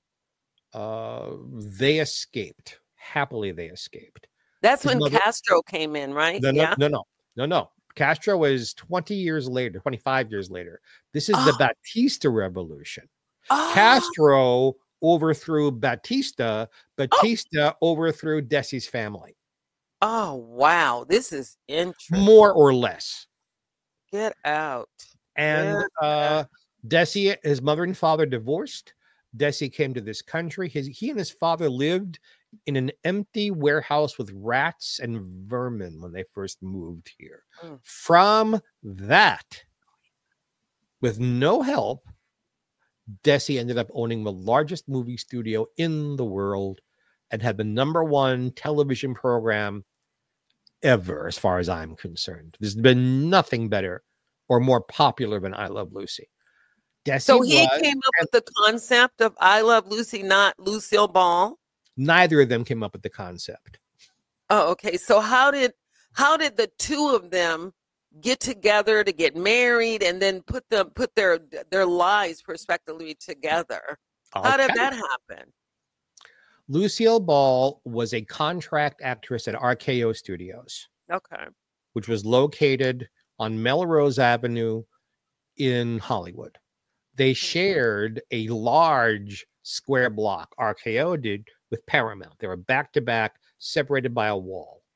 [SPEAKER 3] Uh, they escaped. Happily, they escaped.
[SPEAKER 2] That's
[SPEAKER 3] His
[SPEAKER 2] when
[SPEAKER 3] mother-
[SPEAKER 2] Castro came in, right?
[SPEAKER 3] No, no,
[SPEAKER 2] yeah.
[SPEAKER 3] no, no, no, no. Castro is twenty years later, twenty-five years later. This is the
[SPEAKER 2] Oh.
[SPEAKER 3] Batista Revolution.
[SPEAKER 2] Oh,
[SPEAKER 3] Castro overthrew Batista. Batista overthrew Desi's family,
[SPEAKER 2] oh, wow. This is interesting.
[SPEAKER 3] more or less.
[SPEAKER 2] Get out.
[SPEAKER 3] And
[SPEAKER 2] Yeah.
[SPEAKER 3] uh, Desi, his mother and father divorced. Desi came to this country. His, he and his father lived in an empty warehouse with rats and vermin when they first moved here.
[SPEAKER 2] Mm.
[SPEAKER 3] From that, with no help, Desi ended up owning the largest movie studio in the world and had the number one television program ever, as far as I'm concerned. There's been nothing better or more popular than I Love Lucy. Desi
[SPEAKER 2] So he
[SPEAKER 3] was,
[SPEAKER 2] came up with the concept of I Love Lucy, not Lucille Ball.
[SPEAKER 3] neither of them came up with the concept.
[SPEAKER 2] Oh, okay. So how did how did the two of them get together to get married and then put them put their their lives prospectively together? How did
[SPEAKER 3] Okay.
[SPEAKER 2] that happen?
[SPEAKER 3] Lucille Ball was a contract actress at R K O Studios,
[SPEAKER 2] Okay.
[SPEAKER 3] which was located on Melrose Avenue in Hollywood. They shared a large square block, R K O did, with Paramount. They were back to back, separated by a wall.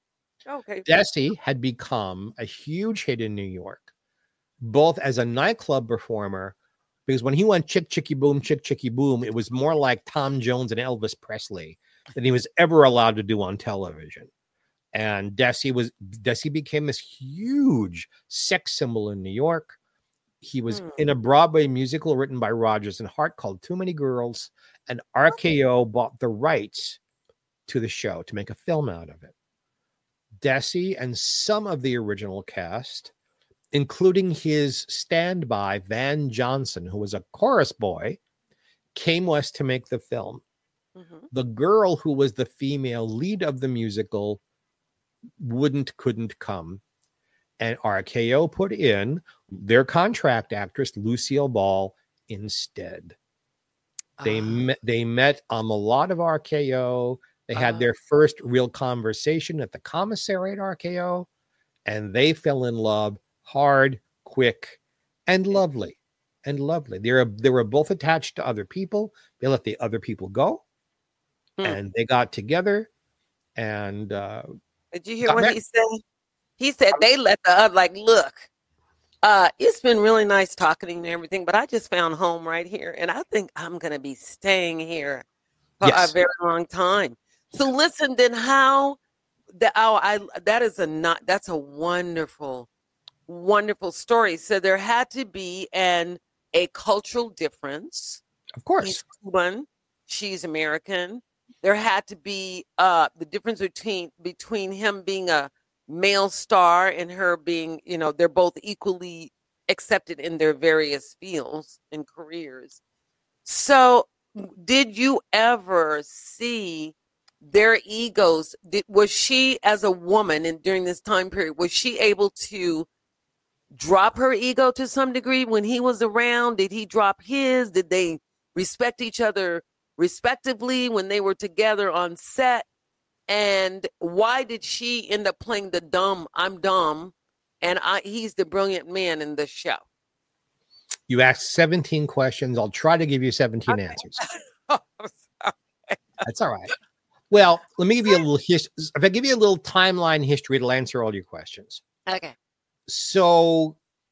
[SPEAKER 2] Okay.
[SPEAKER 3] Desi had become a huge hit in New York, both as a nightclub performer, because when he went chick chicky boom, chick chicky boom, it was more like Tom Jones and Elvis Presley than he was ever allowed to do on television. And Desi was Desi became this huge sex symbol in New York. He was
[SPEAKER 2] Hmm.
[SPEAKER 3] in a Broadway musical written by Rodgers and Hart called Too Many Girls, and R K O bought the rights to the show to make a film out of it. Desi and some of the original cast, including his standby, Van Johnson, who was a chorus boy, came west to make the film.
[SPEAKER 2] Mm-hmm.
[SPEAKER 3] The girl who was the female lead of the musical wouldn't, couldn't come. And R K O put in their contract actress, Lucille Ball, instead. They,
[SPEAKER 2] Ah.
[SPEAKER 3] met, they met on the lot of R K O. They had
[SPEAKER 2] Ah.
[SPEAKER 3] their first real conversation at the commissary at R K O, and they fell in love hard, quick, and lovely. And lovely. They were, they were both attached to other people. They let the other people go,
[SPEAKER 2] Hmm.
[SPEAKER 3] and they got together. And uh,
[SPEAKER 2] Did you hear
[SPEAKER 3] got
[SPEAKER 2] what
[SPEAKER 3] married.
[SPEAKER 2] he said? He said they let the other, like, look, uh, it's been really nice talking to you and everything, but I just found home right here, and I think I'm going to be staying here for
[SPEAKER 3] Yes.
[SPEAKER 2] a very long time. So listen, then how the oh, I that is a not that's a wonderful, wonderful story. So there had to be an a cultural difference.
[SPEAKER 3] Of course.
[SPEAKER 2] He's Cuban, she's American. There had to be uh the difference between between him being a male star and her being, you know, they're both equally accepted in their various fields and careers. So did you ever see their egos? Did, was she, as a woman, and during this time period, was she able to drop her ego to some degree when he was around? Did he drop his? Did they respect each other respectively when they were together on set? And why did she end up playing the dumb, I'm dumb, and I, he's the brilliant man in the show?
[SPEAKER 3] You asked seventeen questions. I'll try to give you seventeen
[SPEAKER 2] Okay.
[SPEAKER 3] answers.
[SPEAKER 2] Oh, I'm sorry.
[SPEAKER 3] That's all right. Well, let me give you a little history. If I give you a little timeline history, it'll answer all your questions.
[SPEAKER 2] Okay.
[SPEAKER 3] So,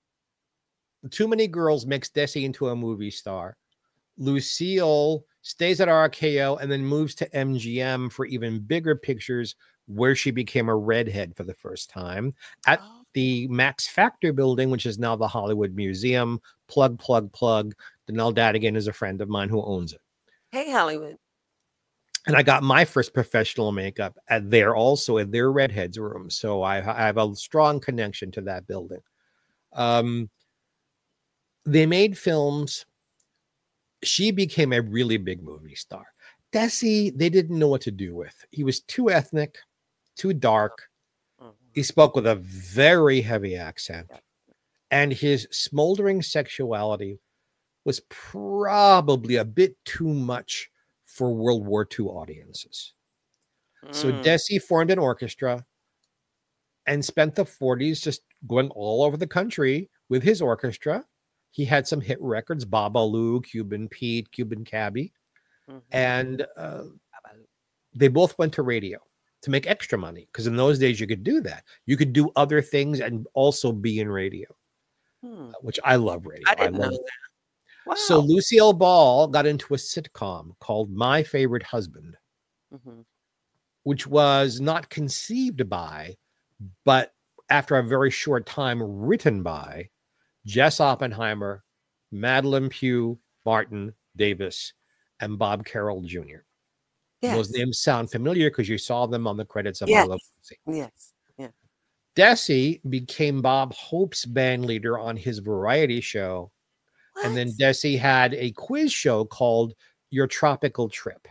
[SPEAKER 3] Too Many Girls makes Desi into a movie star. Lucille stays at R K O and then moves to M G M for even bigger pictures, where she became a redhead for the first time at
[SPEAKER 2] Oh.
[SPEAKER 3] the Max Factor building, which is now the Hollywood Museum. Plug, plug, plug. Danelle Dadigan is a friend of mine who owns it.
[SPEAKER 2] Hey, Hollywood.
[SPEAKER 3] And I got my first professional makeup at there also in their redheads room. So I, I have a strong connection to that building. Um, they made films. She became a really big movie star. Desi, they didn't know what to do with. He was too ethnic, too dark. He spoke with a very heavy accent. And his smoldering sexuality was probably a bit too much for World War Two audiences.
[SPEAKER 2] Mm.
[SPEAKER 3] So Desi formed an orchestra and spent the forties just going all over the country with his orchestra. He had some hit records, Babalu, Cuban Pete, Cuban Cabby.
[SPEAKER 2] Mm-hmm.
[SPEAKER 3] And uh, they both went to radio to make extra money, because in those days you could do that. You could do other things and also be in radio,
[SPEAKER 2] Hmm.
[SPEAKER 3] which I love radio.
[SPEAKER 2] I didn't
[SPEAKER 3] love
[SPEAKER 2] know
[SPEAKER 3] it.
[SPEAKER 2] that. Wow.
[SPEAKER 3] So Lucille Ball got into a sitcom called My Favorite Husband,
[SPEAKER 2] Mm-hmm.
[SPEAKER 3] which was not conceived by, but after a very short time written by Jess Oppenheimer, Madeline Pugh, Martin Davis, and Bob Carroll Junior
[SPEAKER 2] Yes.
[SPEAKER 3] Those names sound familiar because you saw them on the credits of
[SPEAKER 2] Yes.
[SPEAKER 3] I Love Lucy.
[SPEAKER 2] Yes. Yeah.
[SPEAKER 3] Desi became Bob Hope's band leader on his variety show.
[SPEAKER 2] What?
[SPEAKER 3] And then Desi had a quiz show called Your Tropical Trip.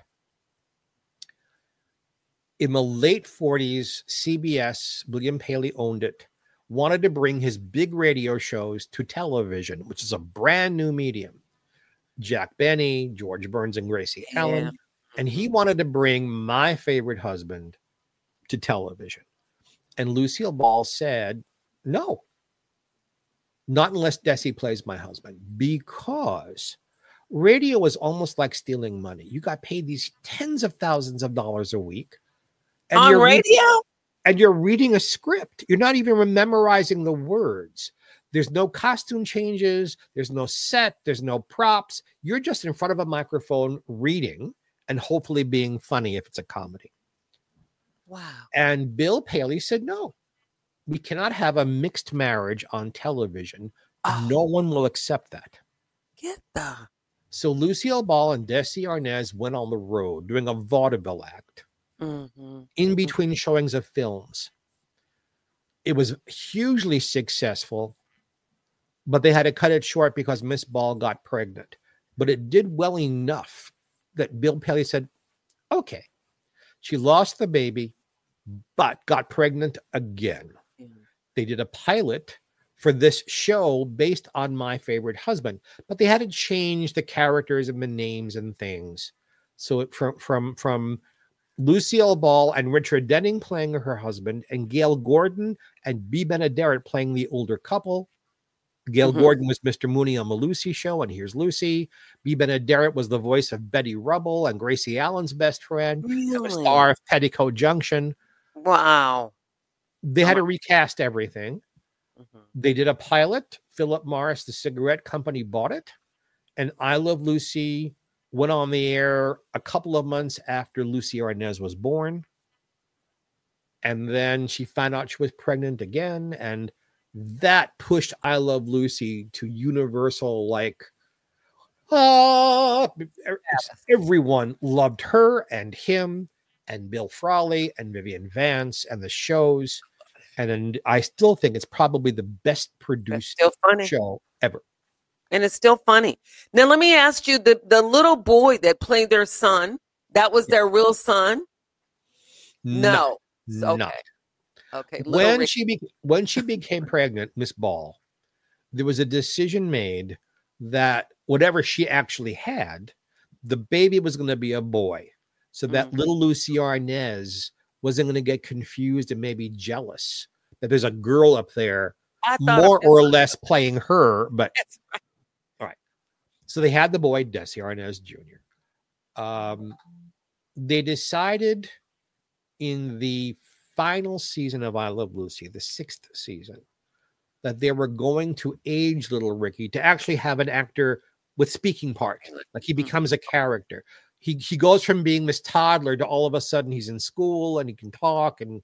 [SPEAKER 3] In the late forties, C B S, William Paley owned it, wanted to bring his big radio shows to television, which is a brand new medium. Jack Benny, George Burns, and Gracie
[SPEAKER 2] Yeah.
[SPEAKER 3] Allen. And he wanted to bring My Favorite Husband to television. And Lucille Ball said, no, not unless Desi plays my husband, because radio was almost like stealing money. You got paid these tens of thousands of dollars a week. And
[SPEAKER 2] On
[SPEAKER 3] your-
[SPEAKER 2] radio?
[SPEAKER 3] And you're reading a script. You're not even memorizing the words. There's no costume changes. There's no set. There's no props. You're just in front of a microphone reading and hopefully being funny if it's a comedy.
[SPEAKER 2] Wow.
[SPEAKER 3] And Bill Paley said, no, we cannot have a mixed marriage on television.
[SPEAKER 2] Oh.
[SPEAKER 3] No one will accept that.
[SPEAKER 2] Get the.
[SPEAKER 3] So Lucille Ball and Desi Arnaz went on the road doing a vaudeville act
[SPEAKER 2] Mm-hmm.
[SPEAKER 3] in between mm-hmm. showings of films. It was hugely successful, but they had to cut it short because Miss Ball got pregnant. But it did well enough that Bill Paley said, okay, she lost the baby, but got pregnant again. Yeah. They did a pilot for this show based on My Favorite Husband, but they had to change the characters and the names and things. So it, from, from, from Lucille Ball and Richard Denning playing her husband, and Gail Gordon and Bea Benaderet playing the older couple. Gail mm-hmm. Gordon was Mister Mooney on the Lucy Show, and Here's Lucy. Bea Benaderet was the voice of Betty Rubble and Gracie Allen's best friend.
[SPEAKER 2] Really?
[SPEAKER 3] The star of Petticoat Junction.
[SPEAKER 2] Wow.
[SPEAKER 3] They had to recast everything. Mm-hmm. They did a pilot. Philip Morris, the cigarette company, bought it. And I Love Lucy went on the air a couple of months after Lucy Arnaz was born. And then she found out she was pregnant again. And that pushed I Love Lucy to universal, like, ah, everyone loved her and him and Bill Frawley and Vivian Vance and the shows. And then I still think it's probably the best produced show ever.
[SPEAKER 2] And it's still funny. Now, let me ask you, the, the little boy that played their son, that was their real son? No.
[SPEAKER 3] No.
[SPEAKER 2] Okay.
[SPEAKER 3] Not.
[SPEAKER 2] Okay.
[SPEAKER 3] When
[SPEAKER 2] Rick-
[SPEAKER 3] she, be- when she became pregnant, Miss Ball, there was a decision made that whatever she actually had, the baby was going to be a boy. So that mm-hmm. little Lucy Arnaz wasn't going to get confused and maybe jealous that there's a girl up there more or less playing her. But
[SPEAKER 2] right.
[SPEAKER 3] All right. So they had the boy, Desi Arnaz Junior Um, they decided in the final season of I Love Lucy, the sixth season, that they were going to age little Ricky to actually have an actor with speaking part. Like he becomes a character. He he goes from being this toddler to all of a sudden he's in school and he can talk. And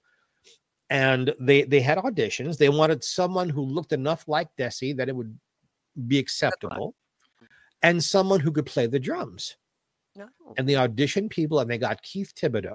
[SPEAKER 3] and they they had auditions. They wanted someone who looked enough like Desi that it would be acceptable, and someone who could play the drums.
[SPEAKER 2] No.
[SPEAKER 3] And they auditioned people, and they got Keith Thibodeau,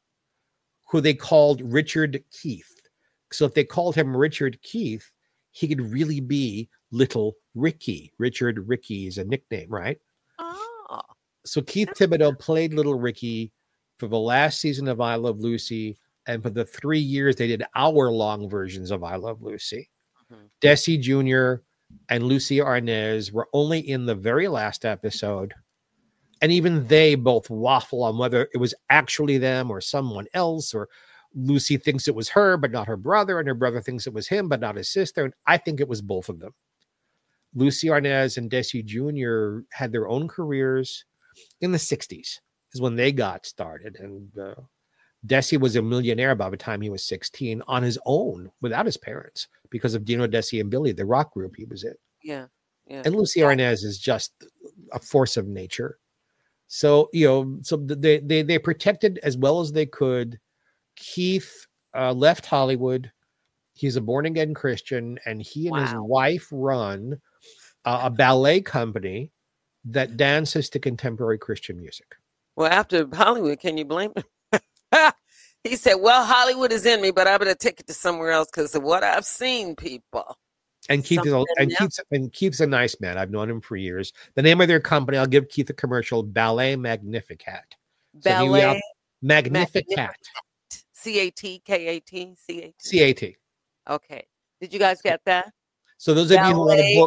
[SPEAKER 3] who they called Richard Keith. So if they called him Richard Keith, he could really be Little Ricky. Richard Ricky is a nickname, right?
[SPEAKER 2] Oh.
[SPEAKER 3] So Keith Thibodeau played Little Ricky for the last season of I Love Lucy, and for the three years they did hour-long versions of I Love Lucy. Mm-hmm. Desi Junior and Lucy Arnaz were only in the very last episode, and even they both waffle on whether it was actually them or someone else, or Lucy thinks it was her, but not her brother, and her brother thinks it was him, but not his sister. And I think it was both of them. Lucy Arnaz and Desi Junior had their own careers in the sixties is when they got started. And uh, Desi was a millionaire by the time he was sixteen on his own without his parents because of Dino, Desi, and Billy, the rock group he was in.
[SPEAKER 2] Yeah. yeah.
[SPEAKER 3] And Lucy Arnaz is just a force of nature. So, you know, so they, they, they protected as well as they could. Keith uh, left Hollywood. He's a born-again Christian, and he and wow. his wife run uh, a ballet company that dances to contemporary Christian music.
[SPEAKER 2] Well, after Hollywood, can you blame him? He said, well, Hollywood is in me, but I better take it to somewhere else because of what I've seen, people.
[SPEAKER 3] And Keith is a, and Keith's, and Keith's a nice man. I've known him for years. The name of their company, I'll give Keith a commercial, Ballet Magnificat.
[SPEAKER 2] Ballet
[SPEAKER 3] so Magnificat.
[SPEAKER 2] Magnificat. C A T K A T C A T
[SPEAKER 3] C A T
[SPEAKER 2] Okay. Did you guys get that?
[SPEAKER 3] So those of you who want to book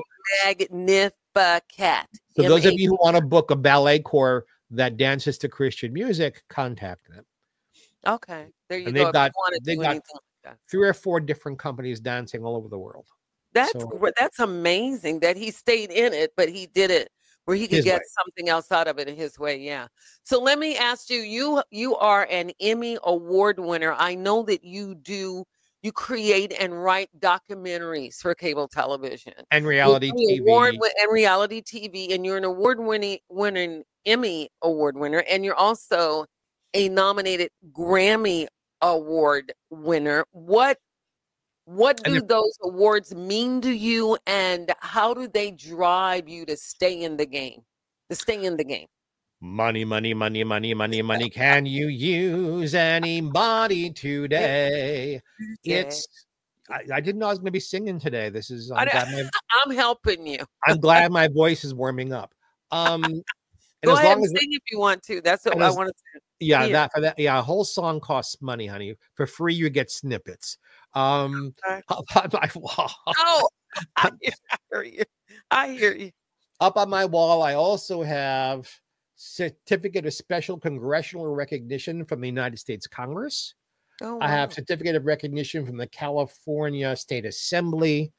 [SPEAKER 2] Magnificat.
[SPEAKER 3] So those of you who want to book a ballet corps that dances to Christian music, contact them.
[SPEAKER 2] Okay. There you
[SPEAKER 3] and
[SPEAKER 2] go.
[SPEAKER 3] They've got, they've got like three or four different companies dancing all over the world.
[SPEAKER 2] That's
[SPEAKER 3] so,
[SPEAKER 2] that's amazing that he stayed in it, but he did it where he could
[SPEAKER 3] His
[SPEAKER 2] get
[SPEAKER 3] way.
[SPEAKER 2] something else out of it in his way. Yeah. So let me ask you, you you are an Emmy Award winner. I know that you do, you create and write documentaries for cable television.
[SPEAKER 3] And
[SPEAKER 2] You're
[SPEAKER 3] reality
[SPEAKER 2] an
[SPEAKER 3] T
[SPEAKER 2] award
[SPEAKER 3] V.
[SPEAKER 2] win- and reality T V, and you're an award winning winning Emmy Award winner, and you're also a nominated Grammy Award winner. What what
[SPEAKER 3] And
[SPEAKER 2] do
[SPEAKER 3] the
[SPEAKER 2] those awards mean to you, and how do they drive you to stay in the game? To stay in the game.
[SPEAKER 3] money, money, money, money, money, money. Can you use anybody today?
[SPEAKER 2] Yeah.
[SPEAKER 3] It's I, I didn't know I was gonna be singing today. This is
[SPEAKER 2] I
[SPEAKER 3] I'm
[SPEAKER 2] know-
[SPEAKER 3] glad my
[SPEAKER 2] I'm helping you.
[SPEAKER 3] I'm glad my voice is warming up. Um and
[SPEAKER 2] Go
[SPEAKER 3] as
[SPEAKER 2] ahead
[SPEAKER 3] long
[SPEAKER 2] and
[SPEAKER 3] as
[SPEAKER 2] sing if you want to. That's what
[SPEAKER 3] and
[SPEAKER 2] I
[SPEAKER 3] as-
[SPEAKER 2] want to
[SPEAKER 3] yeah,
[SPEAKER 2] hear.
[SPEAKER 3] that for that, yeah, a whole song costs money, honey. For free, you get snippets. Um
[SPEAKER 2] Okay.
[SPEAKER 3] up on my wall,
[SPEAKER 2] Oh, I hear, I hear you. I hear you.
[SPEAKER 3] up on my wall, I also have certificate of special congressional recognition from the United States Congress.
[SPEAKER 2] Oh,
[SPEAKER 3] I have
[SPEAKER 2] wow.
[SPEAKER 3] certificate of recognition from the California State Assembly.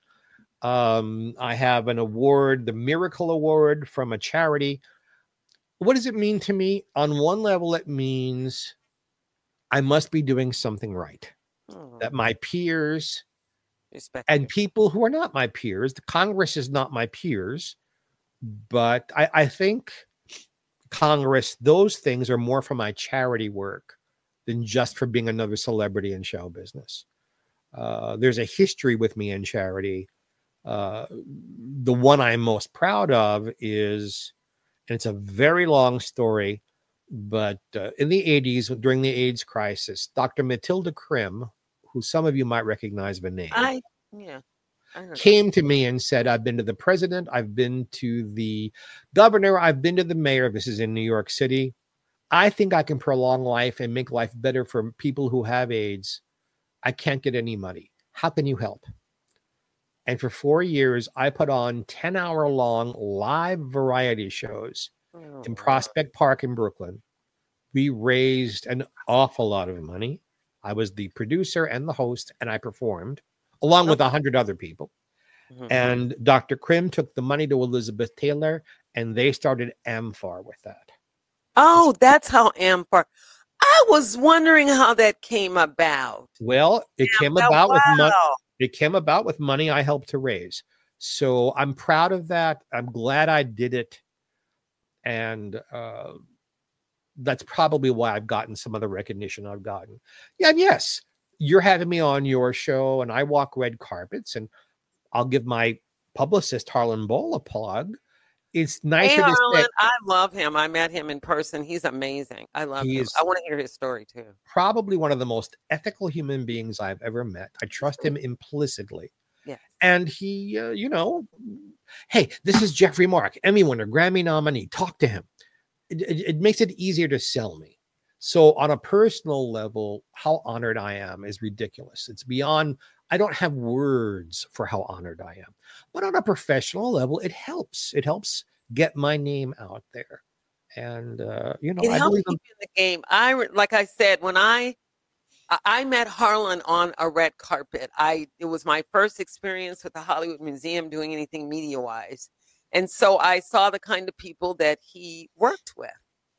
[SPEAKER 3] Um, I have an award, the Miracle Award from a charity. What does it mean to me? On one level, it means I must be doing something right.
[SPEAKER 2] Oh,
[SPEAKER 3] That my peers
[SPEAKER 2] respect
[SPEAKER 3] and
[SPEAKER 2] you.
[SPEAKER 3] people who are not my peers, the Congress is not my peers, but I, I think Congress, those things are more for my charity work than just for being another celebrity in show business. Uh, there's a history with me in charity. Uh, the one I'm most proud of is, and it's a very long story, but uh, in the eighties, during the AIDS crisis, Doctor Matilda Krim, who some of you might recognize the name,
[SPEAKER 2] I, yeah. I heard that.
[SPEAKER 3] came to me and said, I've been to the president, I've been to the governor, I've been to the mayor. This is in New York City. I think I can prolong life and make life better for people who have AIDS. I can't get any money. How can you help? And for four years, I put on ten hour long live variety shows
[SPEAKER 2] Oh,
[SPEAKER 3] in
[SPEAKER 2] wow.
[SPEAKER 3] Prospect Park in Brooklyn. We raised an awful lot of money. I was the producer and the host, and I performed along with a hundred other people.
[SPEAKER 2] Mhm.
[SPEAKER 3] And Doctor Krim took the money to Elizabeth Taylor, and they started AmFAR with that.
[SPEAKER 2] Oh, that's how AmFAR. I was wondering how that came about.
[SPEAKER 3] Well, it came
[SPEAKER 2] Wow,
[SPEAKER 3] about with money.
[SPEAKER 2] wow.
[SPEAKER 3] It came about with money I helped to raise. So I'm proud of that. I'm glad I did it. And uh, that's probably why I've gotten some of the recognition I've gotten. Yeah, and yes, you're having me on your show, and I walk red carpets, and I'll give my publicist, Harlan Boll, a plug. It's
[SPEAKER 2] Hey,
[SPEAKER 3] nicer to say
[SPEAKER 2] Harlan, I love him. I met him in person. He's amazing. I love
[SPEAKER 3] He
[SPEAKER 2] him.
[SPEAKER 3] is-
[SPEAKER 2] I want to hear his story too.
[SPEAKER 3] probably one of the most ethical human beings I've ever met. I trust him implicitly.
[SPEAKER 2] Yes.
[SPEAKER 3] And he, uh, you know, hey, this is Jeffrey Mark, Emmy winner, Grammy nominee. Talk to him. It, it, it makes it easier to sell me. So on a personal level, how honored I am is ridiculous. It's beyond, I don't have words for how honored I am. But on a professional level, it helps. It helps get my name out there. And, uh, you know,
[SPEAKER 2] It
[SPEAKER 3] I
[SPEAKER 2] helps
[SPEAKER 3] believe
[SPEAKER 2] keep
[SPEAKER 3] I'm,
[SPEAKER 2] you in the game. I re- like I said, when I I- I met Harlan on a red carpet. I it was my first experience with the Hollywood Museum doing anything media wise. And so I saw the kind of people that he worked with.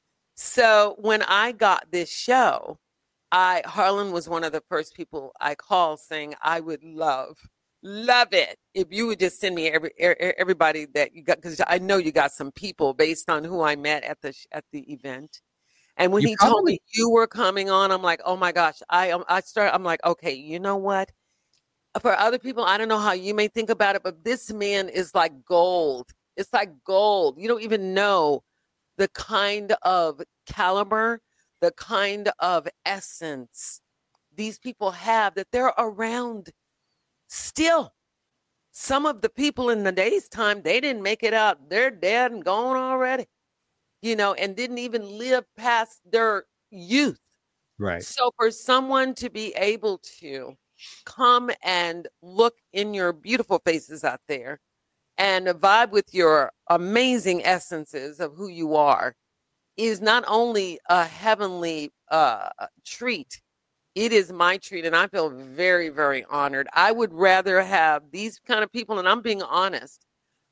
[SPEAKER 2] So when I got this show, I Harlan was one of the first people I called saying I would love love it if you would just send me every e- e- everybody that you got, because I know you got some people based on who I met at the sh- at the event. And when
[SPEAKER 3] You
[SPEAKER 2] he told
[SPEAKER 3] probably-
[SPEAKER 2] me you were coming on, I'm like, oh my gosh, I um, I start I'm like, okay, you know what? For other people, I don't know how you may think about it, but this man is like gold. It's like gold. You don't even know the kind of caliber, the kind of essence these people have, that they're around still. Some of the people in the day's time, they didn't make it out. They're dead and gone already, you know, and didn't even live past their youth.
[SPEAKER 3] right.
[SPEAKER 2] So for someone to be able to come and look in your beautiful faces out there and vibe with your amazing essences of who you are is not only a heavenly uh, treat, it is my treat. And I feel very, very honored. I would rather have these kind of people, and I'm being honest,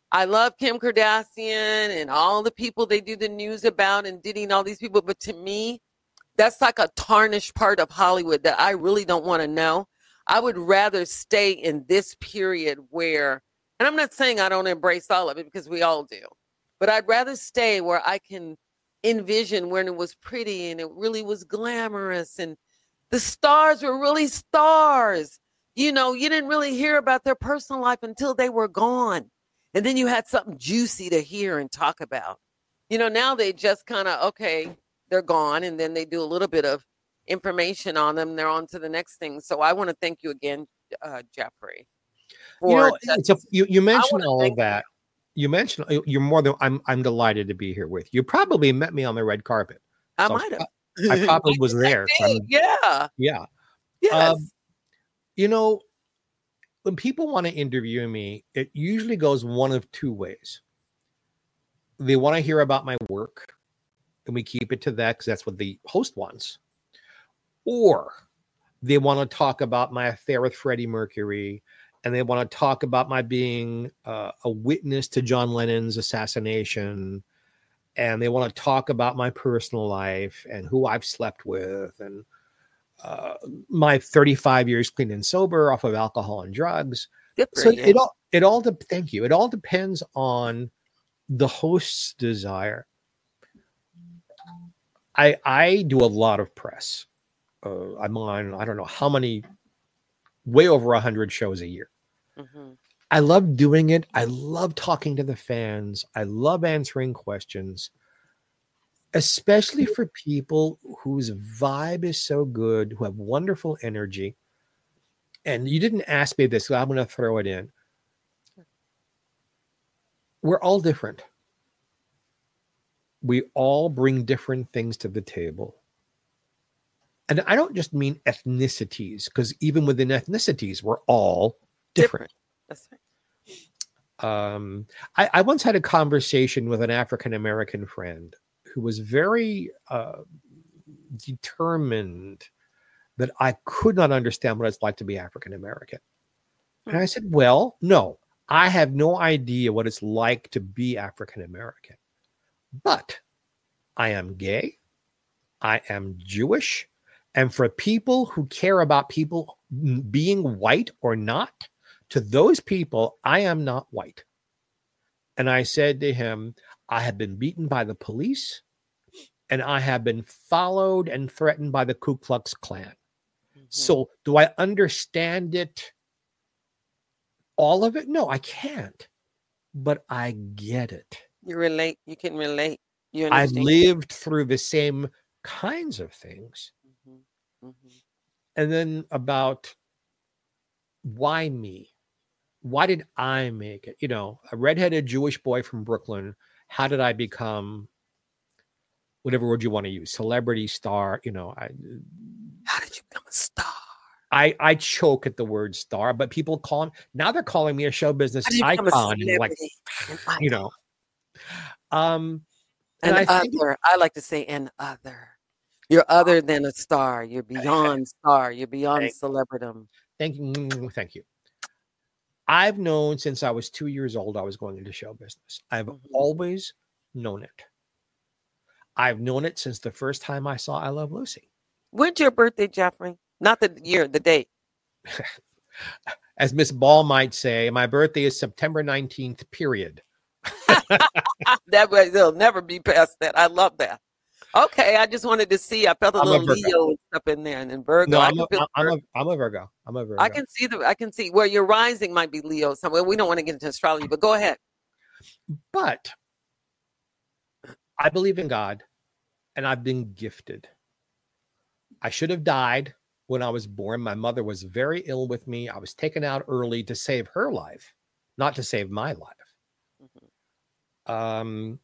[SPEAKER 2] I love Kim Kardashian and all the people they do the news about and Diddy and all these people. But to me, that's like a tarnished part of Hollywood that I really don't want to know. I would rather stay in this period where, and I'm not saying I don't embrace all of it because we all do, but I'd rather stay where I can envision when it was pretty and it really was glamorous and the stars were really stars. You know, you didn't really hear about their personal life until they were gone. And then you had something juicy to hear and talk about. You know, now they just kind of, okay, they're gone. And then they do a little bit of information on them. They're on to the next thing. So I want to thank you again, uh, Jeffrey.
[SPEAKER 3] You know, it's a, you, you mentioned all of that. You. you mentioned you're more than I'm. I'm delighted to be here with you. Probably met me on the red carpet.
[SPEAKER 2] I
[SPEAKER 3] so
[SPEAKER 2] might have.
[SPEAKER 3] I, I probably was there.
[SPEAKER 2] So yeah.
[SPEAKER 3] Yeah.
[SPEAKER 2] Yes.
[SPEAKER 3] Um, you know, when people want to interview me, it usually goes one of two ways. They want to hear about my work, and we keep it to that because that's what the host wants. Or they want to talk about my affair with Freddie Mercury, and they want to talk about my being uh, a witness to John Lennon's assassination, and they want to talk about my personal life and who I've slept with and uh, my thirty-five years clean and sober off of alcohol and drugs. So
[SPEAKER 2] you.
[SPEAKER 3] it all, it all, de- thank you. It all depends on the host's desire. I, I do a lot of press. Uh, I'm on, I don't know how many, way over a hundred shows a year.
[SPEAKER 2] Mm-hmm.
[SPEAKER 3] I love doing it. I love talking to the fans. I love answering questions, especially for people whose vibe is so good, who have wonderful energy. And you didn't ask me this, so I'm going to throw it in. We're all different. We all bring different things to the table. And I don't just mean ethnicities, because even within ethnicities, we're all different.
[SPEAKER 2] different. That's right.
[SPEAKER 3] Um, I, I once had a conversation with an African-American friend who was very uh, determined that I could not understand what it's like to be African-American. And I said, well, no, I have no idea what it's like to be African-American. But I am gay. I am Jewish. And for people who care about people being white or not, to those people, I am not white. And I said to him, I have been beaten by the police, and I have been followed and threatened by the Ku Klux Klan. Mm-hmm. So do I understand it? All of it? No, I can't. But I get it.
[SPEAKER 2] You relate. You can relate. You
[SPEAKER 3] I've lived through the same kinds of things.
[SPEAKER 2] Mm-hmm. Mm-hmm.
[SPEAKER 3] And then about why me? Why did I make it? You know, a redheaded Jewish boy from Brooklyn. How did I become, whatever word you want to use, celebrity star? You know, I.
[SPEAKER 2] How did you become a star?
[SPEAKER 3] I, I choke at the word star, but people call him, now they're calling me a show business icon. And like, you know, um,
[SPEAKER 2] and
[SPEAKER 3] and
[SPEAKER 2] I,
[SPEAKER 3] I,
[SPEAKER 2] think other, I like to say an other. You're other than a star. You're beyond star. You're beyond thank, celebridom.
[SPEAKER 3] Thank you. Thank you. I've known since I was two years old, I was going into show business. I've mm-hmm. always known it. I've known it since the first time I saw I Love Lucy.
[SPEAKER 2] When's your birthday, Jeffrey? Not the year, the date.
[SPEAKER 3] As Miss Ball might say, my birthday is September nineteenth, period.
[SPEAKER 2] That way, they'll never be past that. I love that. Okay, I just wanted to see. I felt a I'm little a Leo up in there, and then Virgo.
[SPEAKER 3] No, I'm a, I'm, a, I'm a Virgo. I'm a Virgo.
[SPEAKER 2] I can see the. I can see where your rising might be Leo somewhere. We don't want to get into astrology, but go ahead.
[SPEAKER 3] But I believe in God, and I've been gifted. I should have died when I was born. My mother was very ill with me. I was taken out early to save her life, not to save my life. Mm-hmm. Um.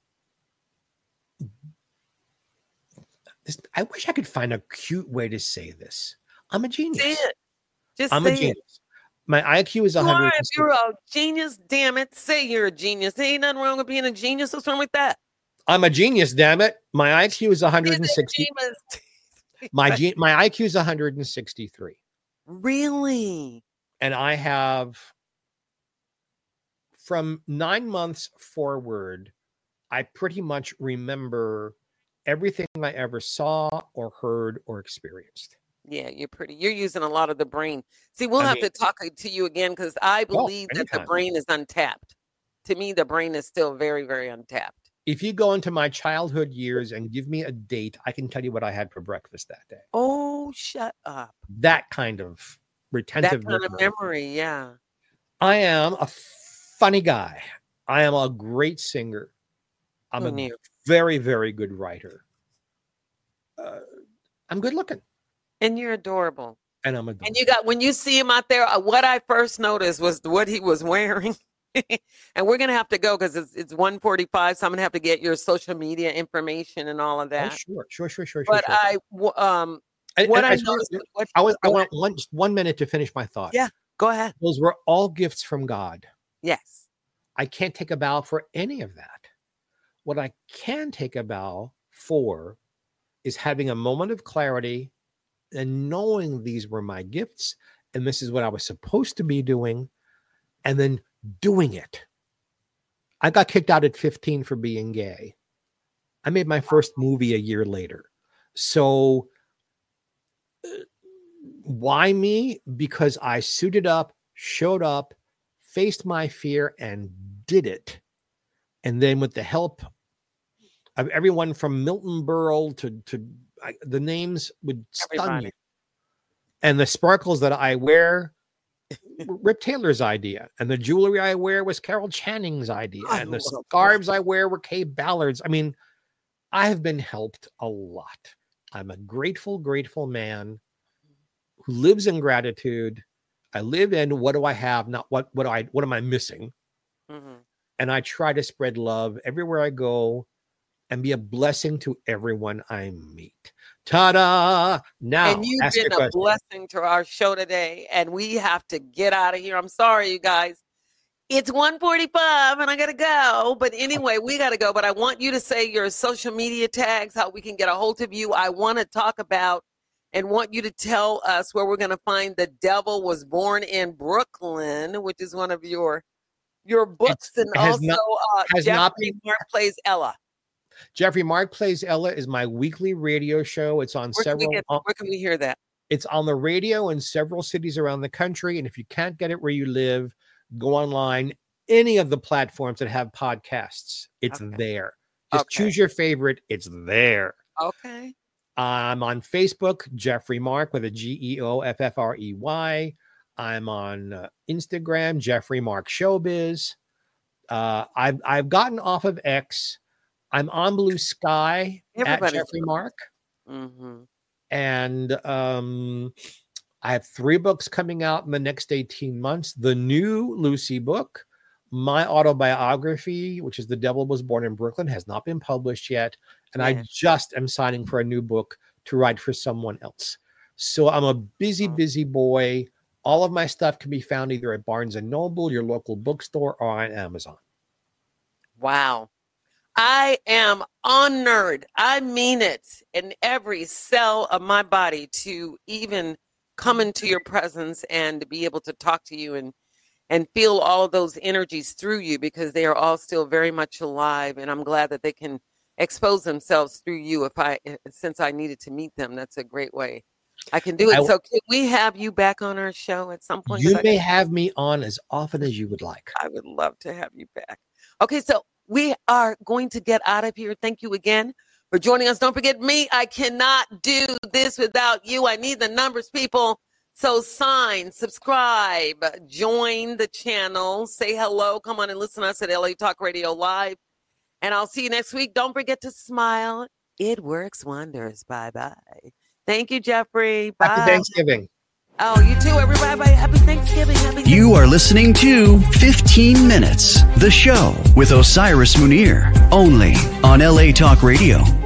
[SPEAKER 3] This, I wish I could find a cute way to say this. I'm a genius.
[SPEAKER 2] Say it. Just
[SPEAKER 3] I'm
[SPEAKER 2] say
[SPEAKER 3] a genius.
[SPEAKER 2] It.
[SPEAKER 3] My I Q is one hundred.
[SPEAKER 2] If you're a genius, damn it, say you're a genius. There ain't nothing wrong with being a genius. What's wrong with that?
[SPEAKER 3] I'm a genius, damn it. My I Q is one hundred sixty. my G, my I Q is one hundred sixty-three.
[SPEAKER 2] Really?
[SPEAKER 3] And I have from nine months forward, I pretty much remember everything I ever saw or heard or experienced.
[SPEAKER 2] Yeah, you're pretty. You're using a lot of the brain. See, we'll
[SPEAKER 3] I
[SPEAKER 2] have
[SPEAKER 3] mean-
[SPEAKER 2] to talk to you again because I
[SPEAKER 3] Well,
[SPEAKER 2] believe that the
[SPEAKER 3] anytime.
[SPEAKER 2] brain is untapped. To me, the brain is still very, very untapped.
[SPEAKER 3] If you go into my childhood years and give me a date, I can tell you what I had for breakfast that day.
[SPEAKER 2] Oh, shut up.
[SPEAKER 3] That kind of retentive
[SPEAKER 2] That kind of
[SPEAKER 3] memory.
[SPEAKER 2] memory, yeah.
[SPEAKER 3] I am a funny guy. I am a great singer. I'm
[SPEAKER 2] Who
[SPEAKER 3] a
[SPEAKER 2] knew?
[SPEAKER 3] very, very good writer. Uh, I'm good looking,
[SPEAKER 2] And you're adorable.
[SPEAKER 3] and I'm a good.
[SPEAKER 2] And you got, when you see him out there, uh, what I first noticed was what he was wearing. And we're going to have to go because it's, it's one forty-five. So I'm going to have to get your social media information and all of
[SPEAKER 3] Oh,
[SPEAKER 2] that.
[SPEAKER 3] sure, sure, sure, sure.
[SPEAKER 2] But
[SPEAKER 3] sure.
[SPEAKER 2] I, w- um,
[SPEAKER 3] And-
[SPEAKER 2] what
[SPEAKER 3] and
[SPEAKER 2] I
[SPEAKER 3] I just
[SPEAKER 2] noticed,
[SPEAKER 3] want-
[SPEAKER 2] what,
[SPEAKER 3] I was. I
[SPEAKER 2] go
[SPEAKER 3] want one, just one minute to finish my thought.
[SPEAKER 2] Yeah. go ahead.
[SPEAKER 3] Those were all gifts from God.
[SPEAKER 2] Yes.
[SPEAKER 3] I can't take a bow for any of that. What I can take a bow for is having a moment of clarity and knowing these were my gifts and this is what I was supposed to be doing, and then doing it. I got kicked out at fifteen for being gay. I made my first movie a year later. So uh, why me? Because I suited up, showed up, faced my fear, and did it. And then with the help of everyone from Milton Berle to, to I, the names would stun
[SPEAKER 2] Everybody.
[SPEAKER 3] you. And the sparkles that I wear were Rip Taylor's idea. And the jewelry I wear was Carol Channing's idea.
[SPEAKER 2] I
[SPEAKER 3] And the
[SPEAKER 2] love
[SPEAKER 3] scarves I wear were Kay Ballard's. I mean, I have been helped a lot. I'm a grateful, grateful man who lives in gratitude. I live in what do I have, not what what do I what am I missing?
[SPEAKER 2] Mhm.
[SPEAKER 3] And I try to spread love everywhere I go and be a blessing to everyone I meet. Ta-da! Now,
[SPEAKER 2] And you've
[SPEAKER 3] ask your
[SPEAKER 2] been a
[SPEAKER 3] question.
[SPEAKER 2] blessing to our show today, and we have to get out of here. I'm sorry, you guys. It's one forty-five, and I got to go. But anyway, we got to go. But I want you to say your social media tags, how we can get a hold of you. I want to talk about and want you to tell us where we're going to find The Devil Was Born in Brooklyn, which is one of your your books.
[SPEAKER 3] It's-
[SPEAKER 2] and
[SPEAKER 3] has
[SPEAKER 2] also
[SPEAKER 3] not-
[SPEAKER 2] uh,
[SPEAKER 3] has
[SPEAKER 2] Jeffrey
[SPEAKER 3] not been-
[SPEAKER 2] Mark plays Ella.
[SPEAKER 3] Jeffrey Mark Plays Ella is my weekly radio show. It's on
[SPEAKER 2] Where can, we
[SPEAKER 3] several.
[SPEAKER 2] get,
[SPEAKER 3] uh,
[SPEAKER 2] where can we hear that?
[SPEAKER 3] It's on the radio in several cities around the country. And if you can't get it where you live, go online. Any of the platforms that have podcasts, it's
[SPEAKER 2] Okay.
[SPEAKER 3] there. Just
[SPEAKER 2] Okay.
[SPEAKER 3] choose your favorite. It's there.
[SPEAKER 2] Okay.
[SPEAKER 3] I'm on Facebook, Jeffrey Mark with a G E O F F R E Y. I'm on uh, Instagram, Jeffrey Mark Showbiz. Uh, I've I've gotten off of X. I'm on Blue Sky
[SPEAKER 2] Everybody's
[SPEAKER 3] at Jeffrey
[SPEAKER 2] on.
[SPEAKER 3] Mark,
[SPEAKER 2] Mm-hmm.
[SPEAKER 3] and um, I have three books coming out in the next eighteen months. The new Lucy book, my autobiography, which is The Devil Was Born in Brooklyn, has not been published yet. And
[SPEAKER 2] Yeah.
[SPEAKER 3] I just am signing for a new book to write for someone else. So I'm a busy,
[SPEAKER 2] Oh.
[SPEAKER 3] busy boy. All of my stuff can be found either at Barnes and Noble, your local bookstore, or on Amazon.
[SPEAKER 2] Wow. I am honored. I mean it in every cell of my body to even come into your presence and to be able to talk to you and and feel all of those energies through you, because they are all still very much alive. And I'm glad that they can expose themselves through you. If I, since I needed to meet them, that's a great way I can do it.
[SPEAKER 3] I-
[SPEAKER 2] So can we have you back on our show at some point? 'Cause
[SPEAKER 3] You
[SPEAKER 2] I-
[SPEAKER 3] may have me on as often as you would like.
[SPEAKER 2] I would love to have you back. Okay, so we are going to get out of here. Thank you again for joining us. Don't forget me. I cannot do this without you. I need the numbers, people. So sign, subscribe, join the channel, say hello. Come on and listen to us at L A Talk Radio Live. And I'll see you next week. Don't forget to smile. It works wonders. Bye-bye. Thank you, Jeffrey. Bye.
[SPEAKER 3] Happy Thanksgiving.
[SPEAKER 2] Oh, you too, everybody. Happy Thanksgiving. Happy Thanksgiving.
[SPEAKER 1] You are listening to fifteen minutes, the show with Osiris Munir, only on L A Talk Radio.